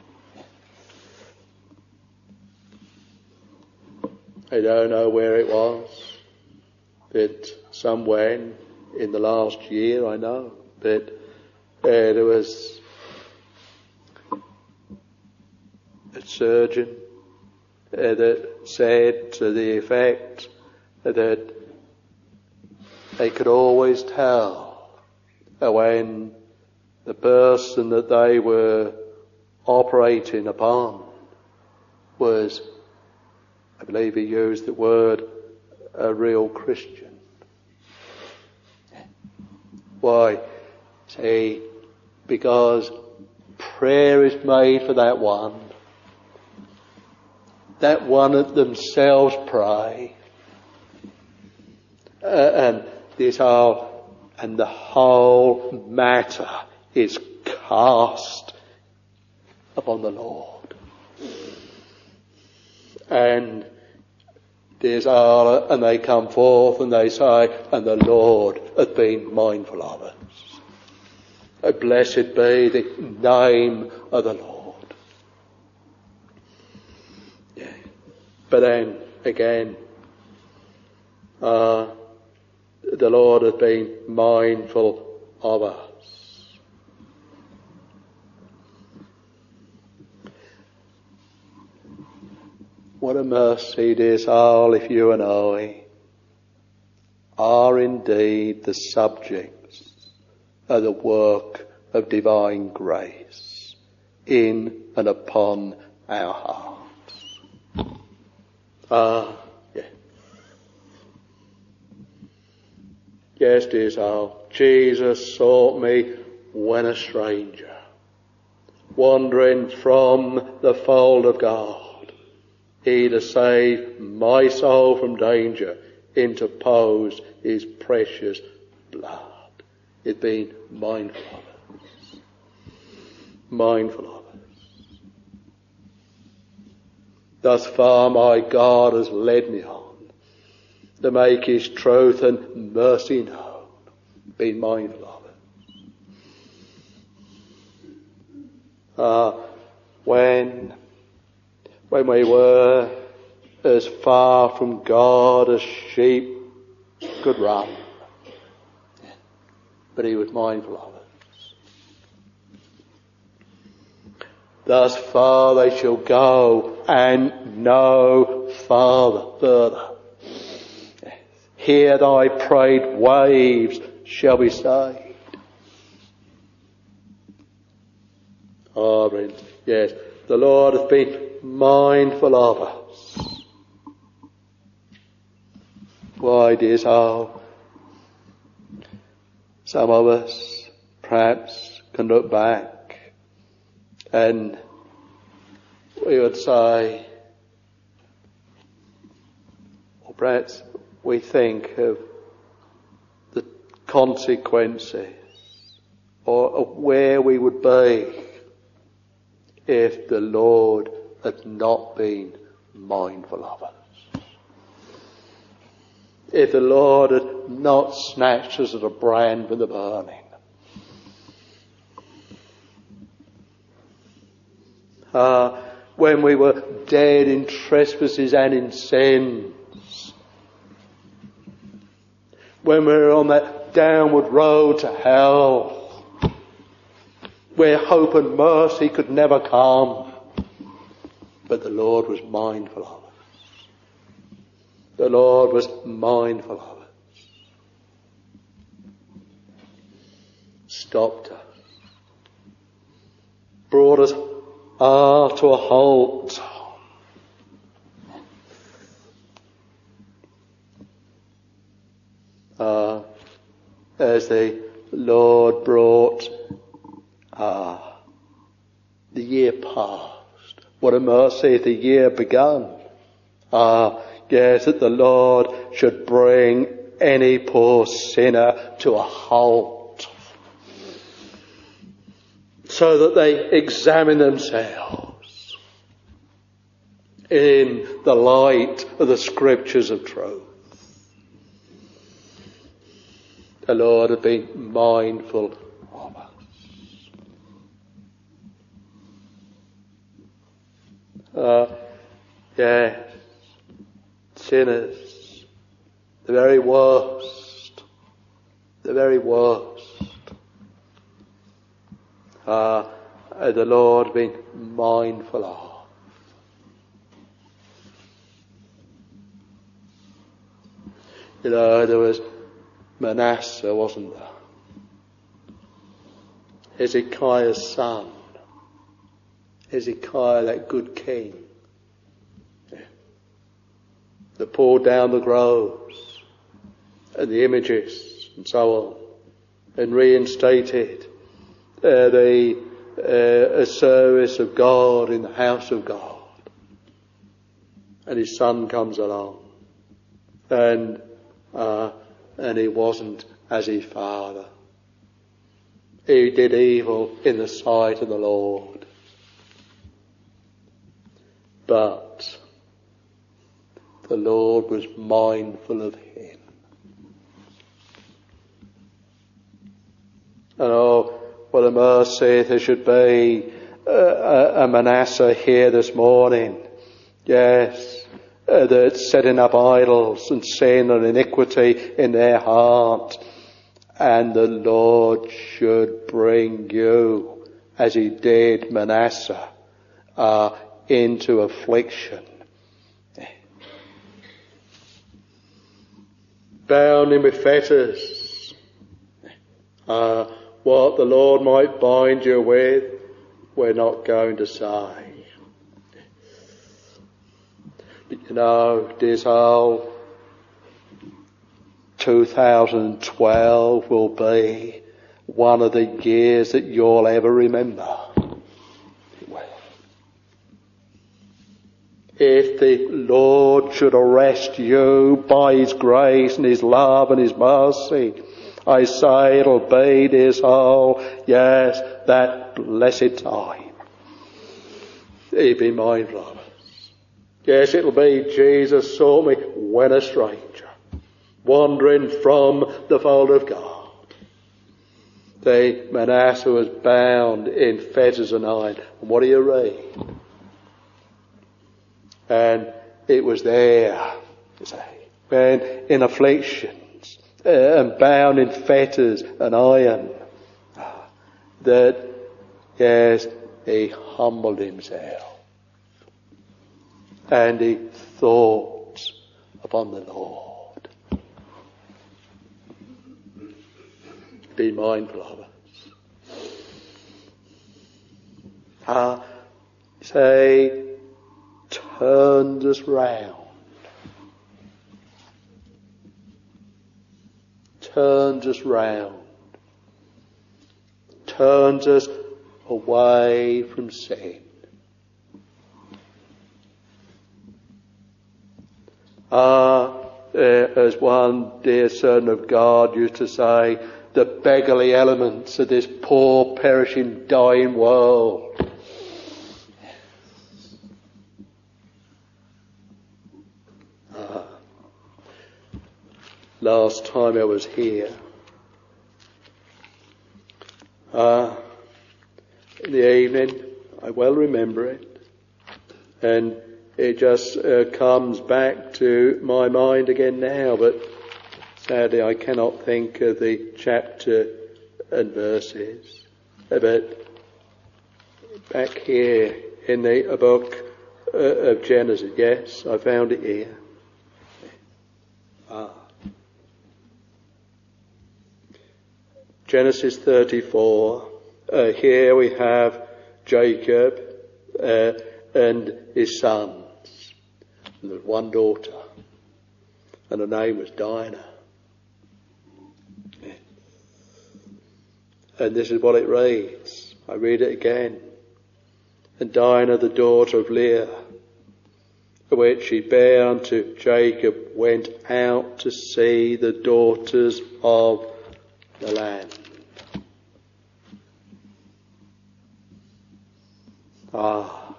I don't know where it was, but somewhere in the last year, I know, but uh, there was a surgeon uh, that said to the effect that they could always tell when the person that they were operating upon was, I believe he used the word, a real Christian. Why? See, because prayer is made for that one. That one that themselves pray. Uh, and this whole, and the whole matter is cast upon the Lord. And there's all, and they come forth and they say, and the Lord hath been mindful of us. Oh, blessed be the name of the Lord. Yeah. But then again, uh, the Lord hath been mindful of us. What a mercy it is, all if you and I are indeed the subjects of the work of divine grace in and upon our hearts. Ah, yeah. Yes, dear soul, Jesus sought me when a stranger, wandering from the fold of God. He, to save my soul from danger, interposed his precious blood. He'd been mindful of us. Mindful of us. Thus far my God has led me on to make his truth and mercy known. Been mindful of us. Ah, when When we were as far from God as sheep could run. But he was mindful of us. Thus far they shall go and no farther, further. Here thy prayed waves shall be stayed. Ah, oh, friends, yes, the Lord hath been mindful of us. Why, dear soul, some of us perhaps can look back And we would say, or perhaps we think of the consequences or of where we would be if the Lord had not been mindful of us. If the Lord had not snatched us as a brand from the burning. Uh, when we were dead in trespasses and in sins. When we were on that downward road to hell. Where hope and mercy could never come. But the Lord was mindful of us. The Lord was mindful of us. Stopped us. Brought us ah, to a halt. Ah, as the Lord brought ah, the year past. What a mercy the year begun. Ah, yes, that the Lord should bring any poor sinner to a halt. So that they examine themselves in the light of the scriptures of truth. The Lord had been mindful of us. Uh, yes, sinners, the very worst, the very worst. Uh, the Lord been mindful of. You know, there was Manasseh, wasn't there? Hezekiah's son. Hezekiah, that good king. Yeah. That pulled down the groves and the images and so on and reinstated Uh, the uh, a service of God in the house of God. And his son comes along. And uh, and he wasn't as his father. He did evil in the sight of the Lord. But the Lord was mindful of him. And oh, what a mercy there should be uh, a Manasseh here this morning. Yes, uh, that's setting up idols and sin and iniquity in their heart. And the Lord should bring you, as he did Manasseh, uh, into affliction. Bound him with fetters. Uh, What the Lord might bind you with, we're not going to say. But you know, dear soul, two thousand twelve will be one of the years that you'll ever remember. It will. If the Lord should arrest you by his grace and his love and his mercy, I say it'll be this whole, yes, that blessed time. He'd be mindful of us. Yes, it'll be Jesus saw me when a stranger, wandering from the fold of God. The Manasseh was bound in fetters and iron. And what do you read? And it was there, you say, when in affliction, Uh, and bound in fetters and iron, that, yes, he humbled himself and he thought upon the Lord. Be mindful of us. Ah, uh, say, turns us round. Turns us round, turns us away from sin. Ah, uh, as one dear son of God used to say, the beggarly elements of this poor, perishing, dying world. Ah, last time I was here, ah, in the evening, I well remember it, and it just uh, comes back to my mind again now, but sadly I cannot think of the chapter and verses. But back here in the book uh, of Genesis, yes, I found it here. Ah. Genesis thirty-four. Uh, here we have Jacob uh, and his sons. And there's one daughter, and her name was Dinah. Yeah. And this is what it reads. I read it again. And Dinah, the daughter of Leah, which she bare unto Jacob, went out to see the daughters of the land. Ah,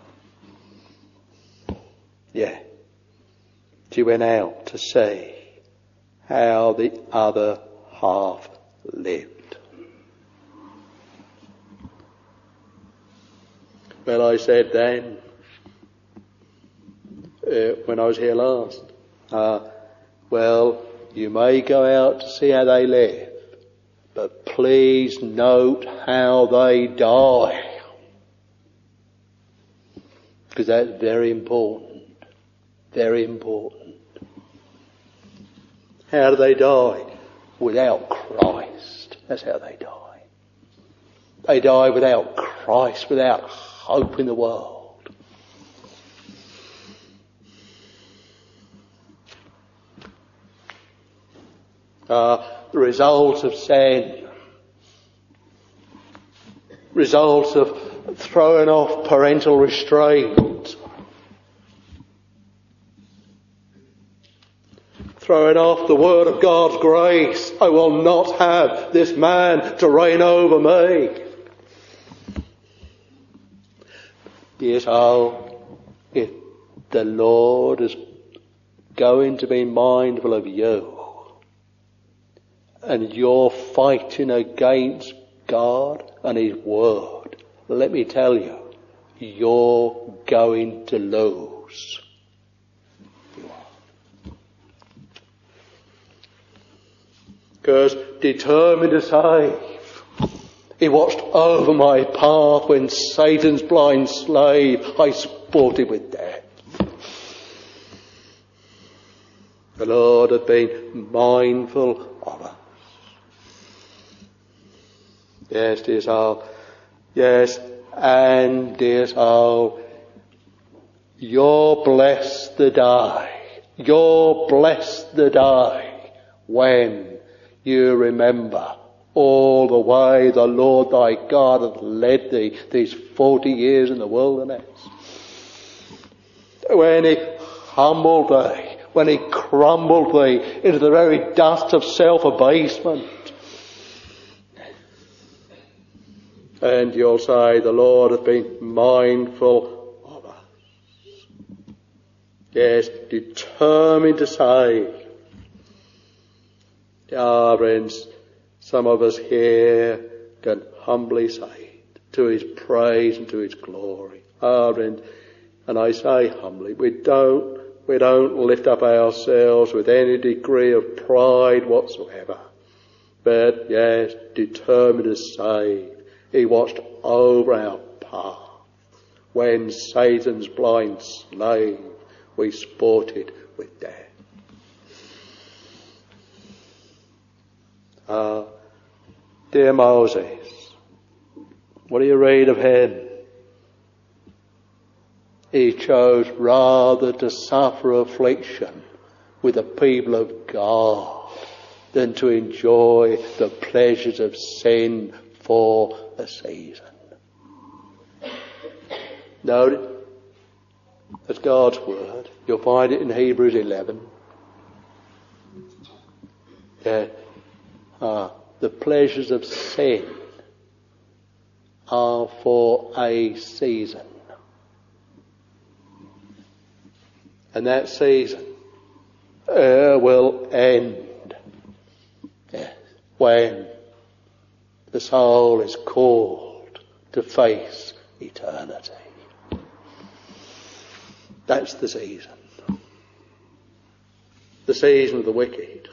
yeah. She went out to see how the other half lived. Well, I said then, uh, when I was here last, uh, well, you may go out to see how they live, but please note how they die. Because that's very important. Very important. How do they die? Without Christ. That's how they die. They die without Christ, without hope in the world. Uh, the result of sin. Result of throwing off parental restraint. Throwing off the word of God's grace. I will not have this man to reign over me. Yes, oh, if the Lord is going to be mindful of you, and you're fighting against God and His word, let me tell you, you're going to lose. You are. Because determined to save, He watched over my path when Satan's blind slave I sported with death. The Lord hath been mindful of us. Yes, dear soul. Yes, and dear soul, you're blessed the day. You're blessed the day when you remember all the way the Lord thy God hath led thee these forty years in the wilderness. When He humbled thee, when He crumbled thee into the very dust of self-abasement. And you'll say, the Lord hath been mindful of us. Yes, determined to save. Ah, friends, some of us here can humbly say it to His praise and to His glory. Ah, friends, and I say humbly, we don't, we don't lift up ourselves with any degree of pride whatsoever. But yes, determined to save. He watched over our path. When Satan's blind slave, we sported with death. Ah, dear Moses, what do you read of him? He chose rather to suffer affliction with the people of God than to enjoy the pleasures of sin for a season. No, that's God's word. You'll find it in Hebrews eleven. Yeah. Uh, the pleasures of sin are for a season. And that season uh, will end. Yes. When the soul is called to face eternity. That's the season. The season of the wicked.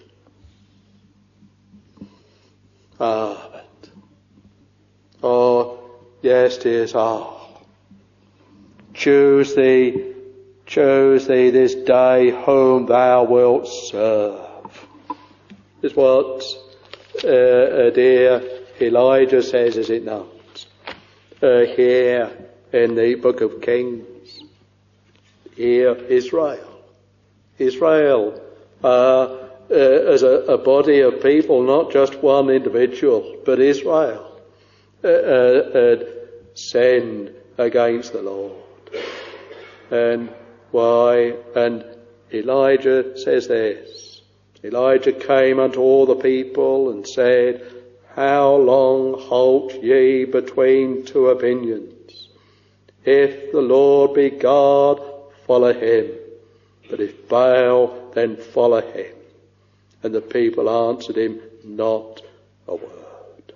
Ah, but, oh, yes, dear soul. Choose thee, choose thee this day whom thou wilt serve. Is what uh, uh, dear Elijah says, is it not? Uh, here in the book of Kings. Here, Israel. Israel, uh, uh, as a, a body of people, not just one individual, but Israel, uh, uh, had sinned against the Lord. And why? And Elijah says this. Elijah came unto all the people and said, how long halt ye between two opinions? If the Lord be God, follow him. But if Baal, then follow him. And the people answered him not a word.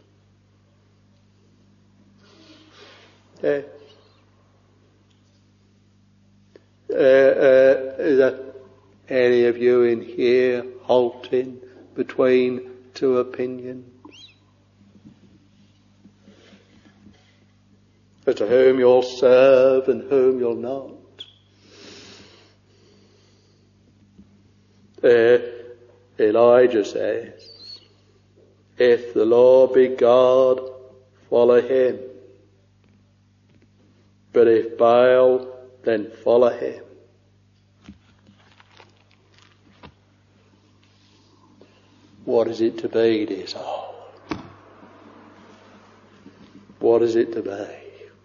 Yes. Uh, uh, is there any of you in here halting between two opinions? As to whom you'll serve and whom you'll not? Uh, Elijah says, if the Lord be God, follow him. But if Baal, then follow him. What is it to be, dear soul? What is it to be?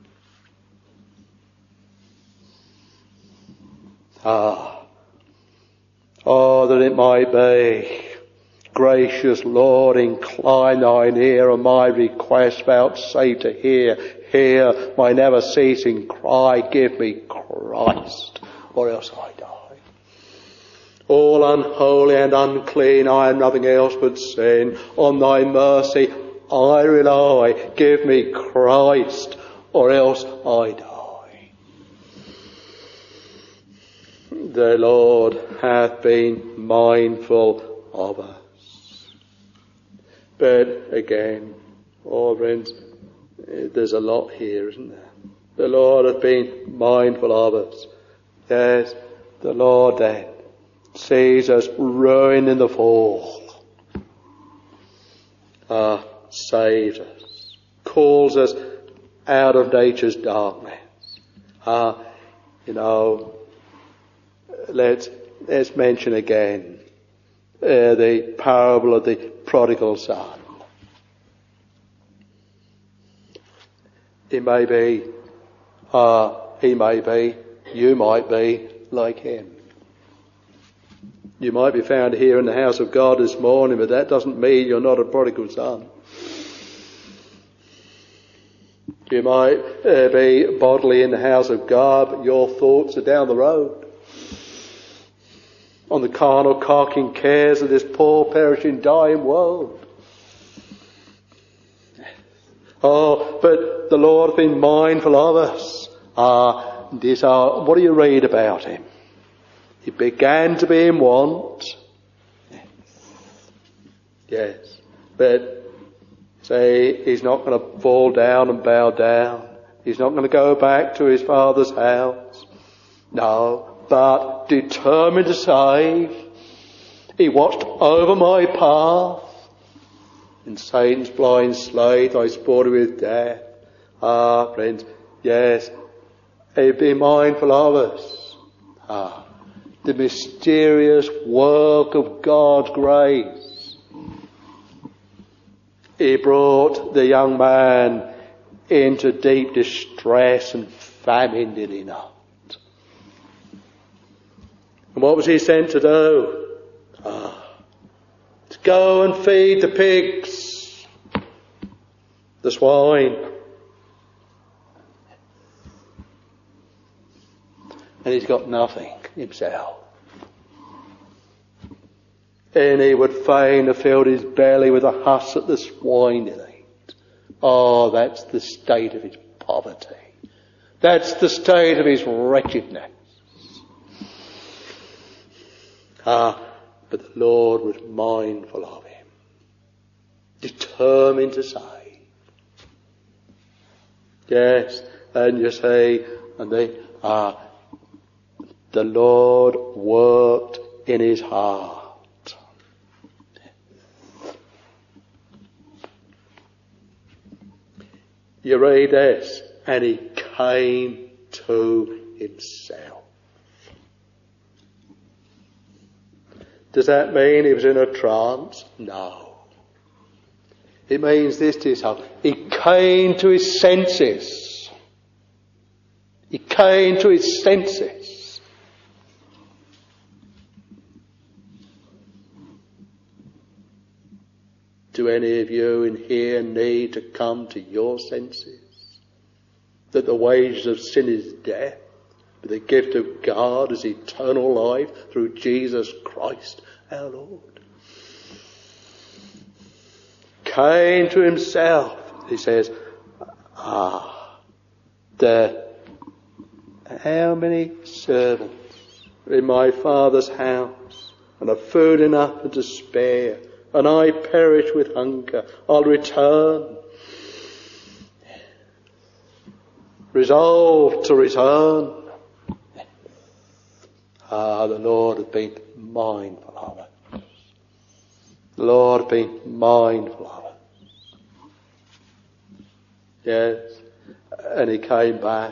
Ah. Oh, that it might be, gracious Lord, incline thine ear on my request, vouchsafe to hear, hear my never ceasing cry, give me Christ, or else I die. All unholy and unclean, I am nothing else but sin. On thy mercy I rely, give me Christ, or else I die. The Lord hath been mindful of us. But again, oh friends, there's a lot here, isn't there? The Lord hath been mindful of us. Yes, the Lord then sees us ruined in the fall. Ah, saves us, calls us out of nature's darkness. Ah, you know, Let's, let's mention again uh, the parable of the prodigal son. It may be, uh, he may be, you might be like him. You might be found here in the house of God this morning, but that doesn't mean you're not a prodigal son. You might uh, be bodily in the house of God, but your thoughts are down the road, on the carnal carking cares of this poor, perishing, dying world. Oh, but the Lord has been mindful of us. Ah, this, uh, what do you read about him? He began to be in want. Yes, but say he's not going to fall down and bow down. He's not going to go back to his father's house. No. But determined to save, he watched over my path. In Satan's blind sleight I sported with death. Ah, friends, yes, he'd be mindful of us. Ah, the mysterious work of God's grace. He brought the young man into deep distress and famine, did he not? And what was he sent to do? Ah, to go and feed the pigs, the swine. And he's got nothing himself. And he would fain have filled his belly with a husk that the swine did eat. Oh, that's the state of his poverty. That's the state of his wretchedness. Ah, but the Lord was mindful of him, determined to save. Yes, and you see, and the, ah, the Lord worked in his heart. You read this, and he came to himself. Does that mean he was in a trance? No. It means this to himself. He came to his senses. He came to his senses. Do any of you in here need to come to your senses? That the wages of sin is death, but the gift of God is eternal life through Jesus Christ our Lord. Came to himself. He says, ah, the, how many servants are in my Father's house, and have food enough and to spare, and I perish with hunger. I'll return. Resolved to return. Ah, the Lord has been mindful of us. The Lord has been mindful of us. Yes, and he came back.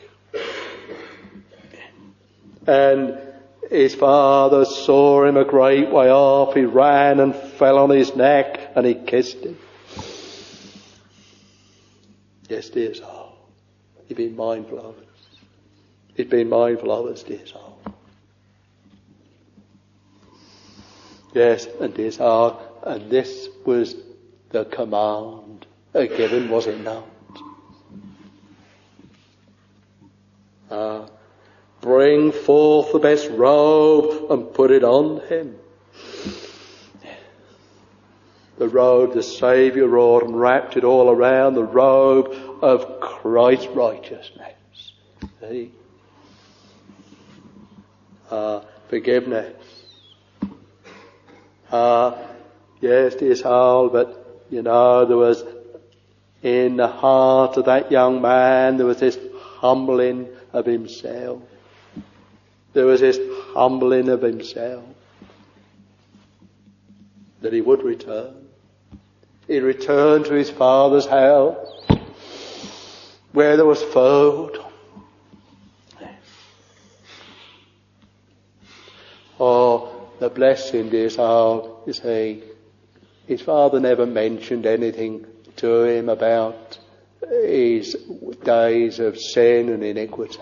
And his father saw him a great way off. He ran and fell on his neck and he kissed him. Yes, dear soul. He's been mindful of us. He's been mindful of us, dear soul. Yes, and dear soul. And this was the command given, was it not? Ah. Bring forth the best robe and put it on him. The robe the Saviour wore and wrapped it all around, the robe of Christ's righteousness. See? Ah, forgiveness. Ah, yes, dear soul, but you know, there was in the heart of that young man, there was this humbling of himself. There was this humbling of himself that he would return. He'd return to his father's house where there was food. Oh, the blessing, dear soul, you see, his father never mentioned anything to him about his days of sin and iniquity.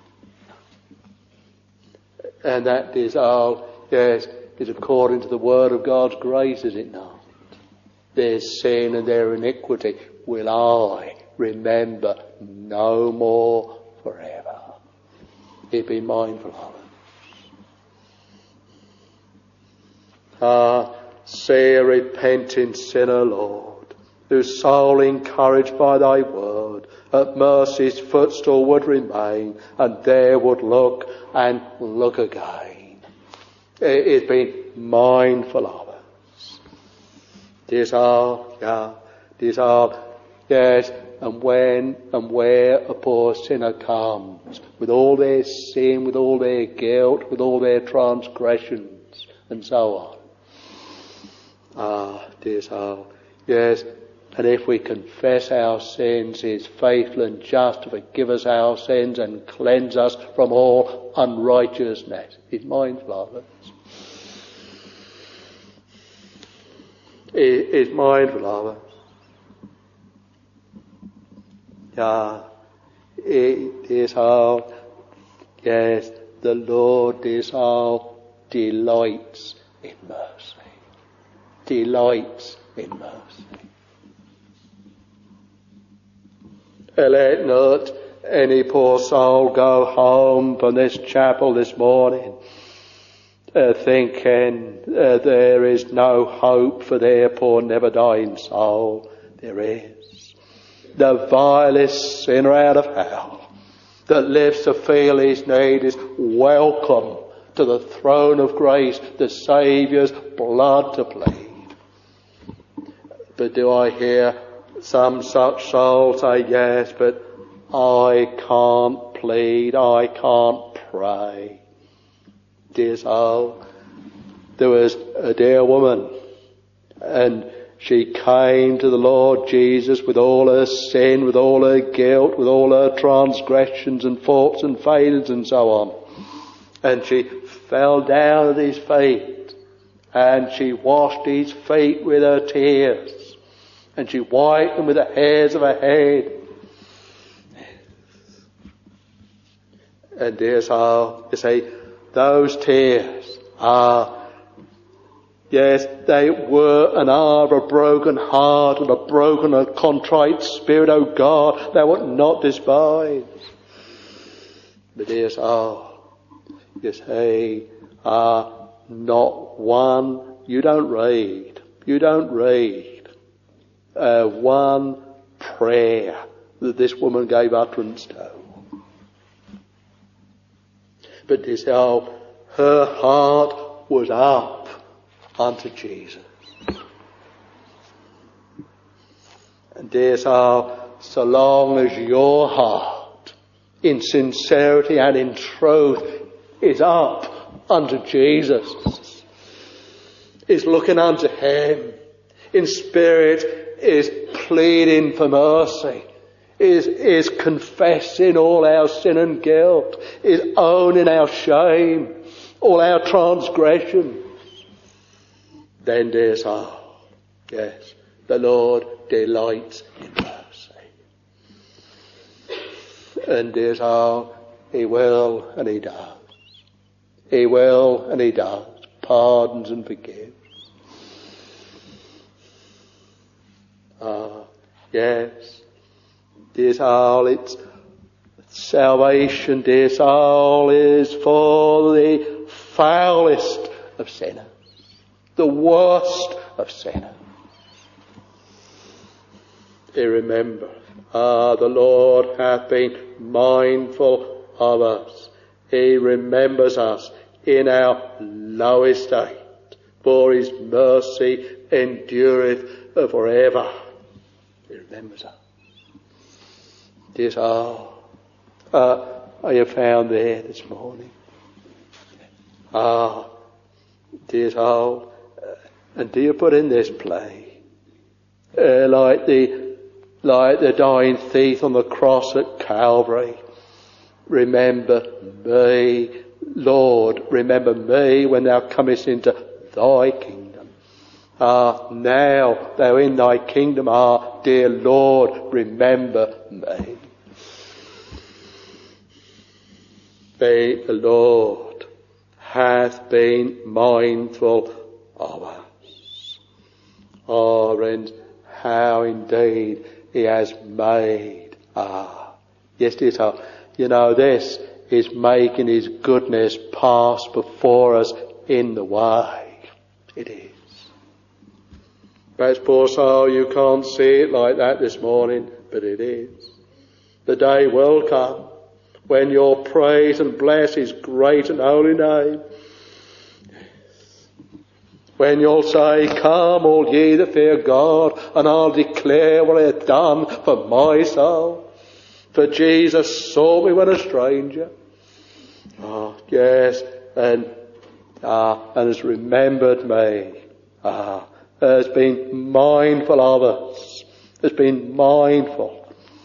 And that is all, yes, is according to the word of God's grace, is it not? Their sin and their iniquity will I remember no more forever. He'd be mindful of it. Ah, say a repenting sinner, Lord, whose soul encouraged by thy word at mercy's footstool would remain, and there would look and look again. It's been mindful of us. This all, yeah, this all, yes, and when and where a poor sinner comes, with all their sin, with all their guilt, with all their transgressions, and so on. Ah, dear soul, yes, and if we confess our sins, he is faithful and just to forgive us our sins and cleanse us from all unrighteousness. He's mindful of us. He is mindful of us. Yeah, it is all, yes, the Lord is all delights in mercy. Delights in mercy. Let not any poor soul go home from this chapel this morning uh, thinking uh, there is no hope for their poor never dying soul. There is. The vilest sinner out of hell that lives to feel his need is welcome to the throne of grace, the Saviour's blood to plead. But do I hear some such soul say, yes, but I can't plead, I can't pray. Dear soul, there was a dear woman, and she came to the Lord Jesus with all her sin, with all her guilt, with all her transgressions and faults and failings and so on. And she fell down at his feet, and she washed his feet with her tears, and she wiped them with the hairs of her head. And dear soul, you see, those tears are, yes, they were and are a broken heart and a broken and contrite spirit, O God, thou wilt not despise. But dear soul, you see, are not one, you don't read, you don't read, uh, one prayer that this woman gave utterance to. But dear soul, her heart was up unto Jesus. And dear soul, so long as your heart, in sincerity and in truth, is up unto Jesus, is looking unto him, in spirit is pleading for mercy, is, is confessing all our sin and guilt, is owning our shame, all our transgressions, then dear soul, yes, the Lord delights in mercy. And dear soul, he will and he does. He will and he does. Pardons and forgives. Ah, yes. Dear soul, it's salvation, dear soul, is for the foulest of sinners, the worst of sinners. He remembers, ah, the Lord hath been mindful of us. He remembers us in our low estate, for his mercy endureth forever. He remembers us. Dear soul, uh, are you found there this morning? Ah, dear soul, uh, and do you put in this play, uh, like the, like the dying thief on the cross at Calvary? Remember me, Lord, remember me when thou comest into thy kingdom. Ah, now thou in thy kingdom art, dear Lord, remember me. The Lord hath been mindful of us. Oh, and how indeed he has made. Ah, yes, dear soul, you know, this is making his goodness pass before us in the way. It is. Perhaps, poor soul, you can't see it like that this morning, but it is. The day will come when you'll praise and bless his great and holy name. When you'll say, come all ye that fear God, and I'll declare what I have done for my soul. For Jesus saw me when a stranger. Ah, yes, and, ah, and has remembered me. Ah, has been mindful of us. Has been mindful.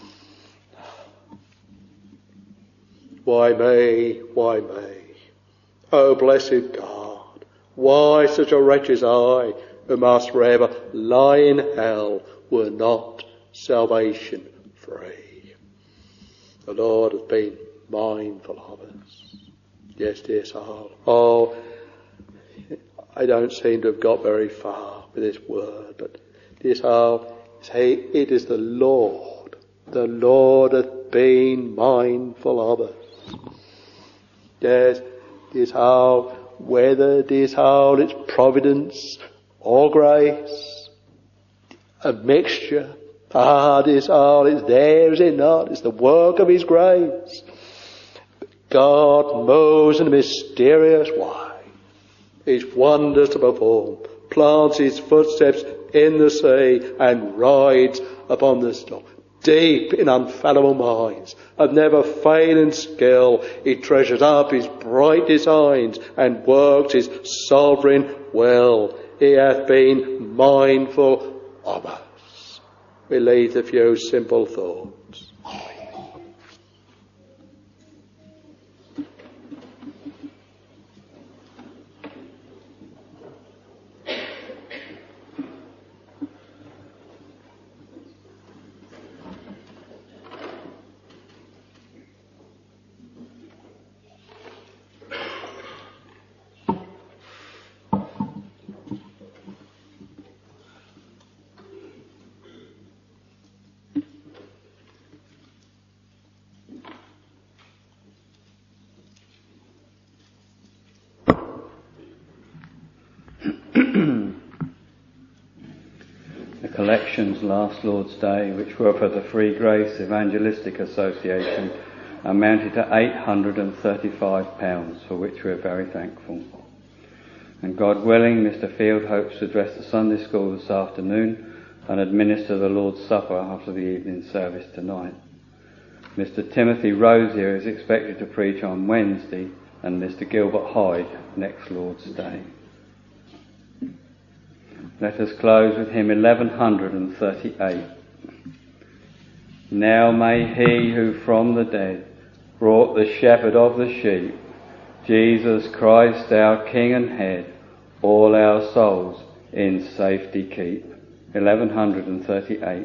Why me? Why me? Oh, blessed God, why such a wretch as I, who must forever lie in hell, were not salvation free? The Lord has been mindful of us. Yes, dear soul. Oh, I don't seem to have got very far with this word, but dear soul, say it is the Lord. The Lord hath been mindful of us. Yes, dear soul, whether, dear soul, it's providence or grace, a mixture. Ah, dear soul, it's there, is it not? It's the work of His grace. God moves in a mysterious way. His wonders to perform, plants His footsteps in the sea and rides upon the storm. Deep in unfathomable minds, of never failing skill, He treasures up His bright designs and works His sovereign will. He hath been mindful of us. We leave a few simple thoughts. Collections last Lord's Day, which were for the Free Grace Evangelistic Association, amounted to eight hundred thirty-five pounds, for which we are very thankful. And God willing, Mister Field hopes to address the Sunday school this afternoon and administer the Lord's Supper after the evening service tonight. Mister Timothy Rosier is expected to preach on Wednesday, and Mister Gilbert Hyde next Lord's Day. Let us close with hymn eleven thirty-eight. Now may He who from the dead brought the shepherd of the sheep, Jesus Christ our King and Head, all our souls in safety keep. eleven thirty-eight.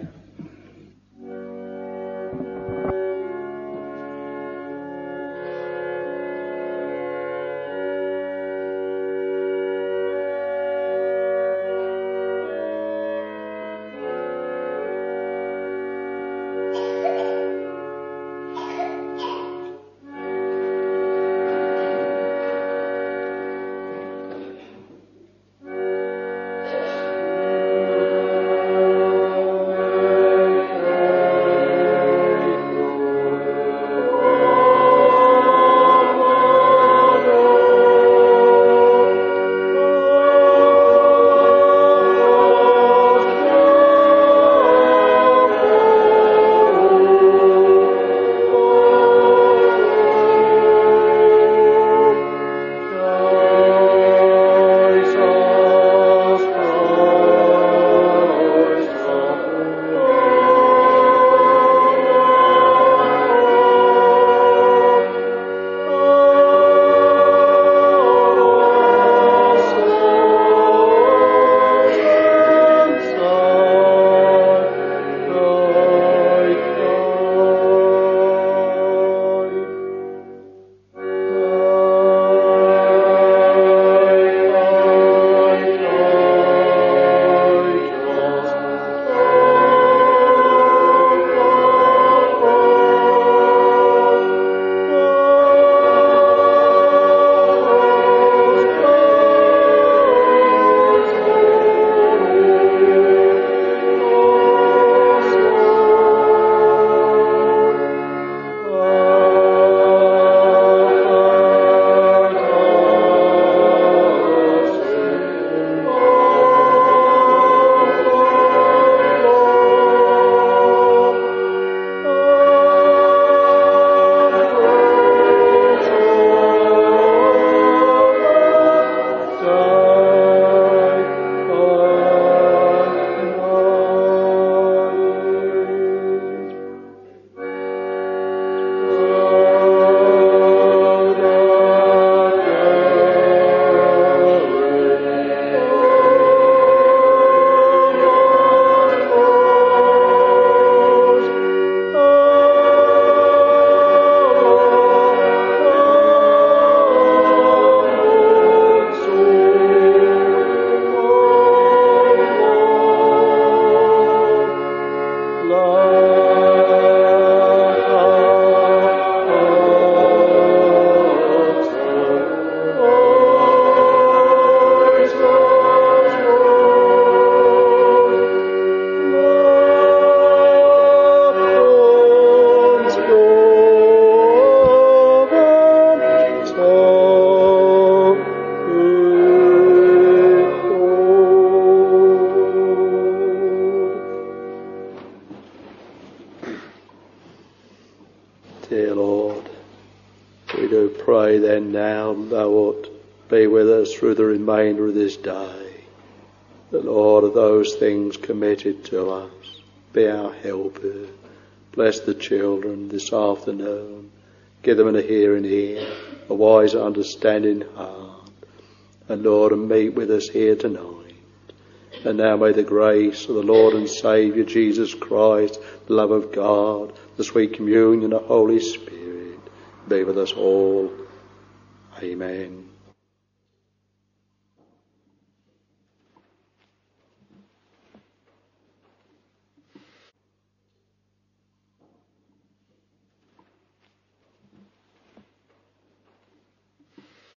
pray then now, thou wilt be with us through the remainder of this day. The Lord, of those things committed to us, be our helper. Bless the children this afternoon. Give them a hearing ear, a wise understanding heart. And Lord, and meet with us here tonight. And now may the grace of the Lord and Saviour Jesus Christ, the love of God, the sweet communion of the Holy Spirit be with us all. Amen.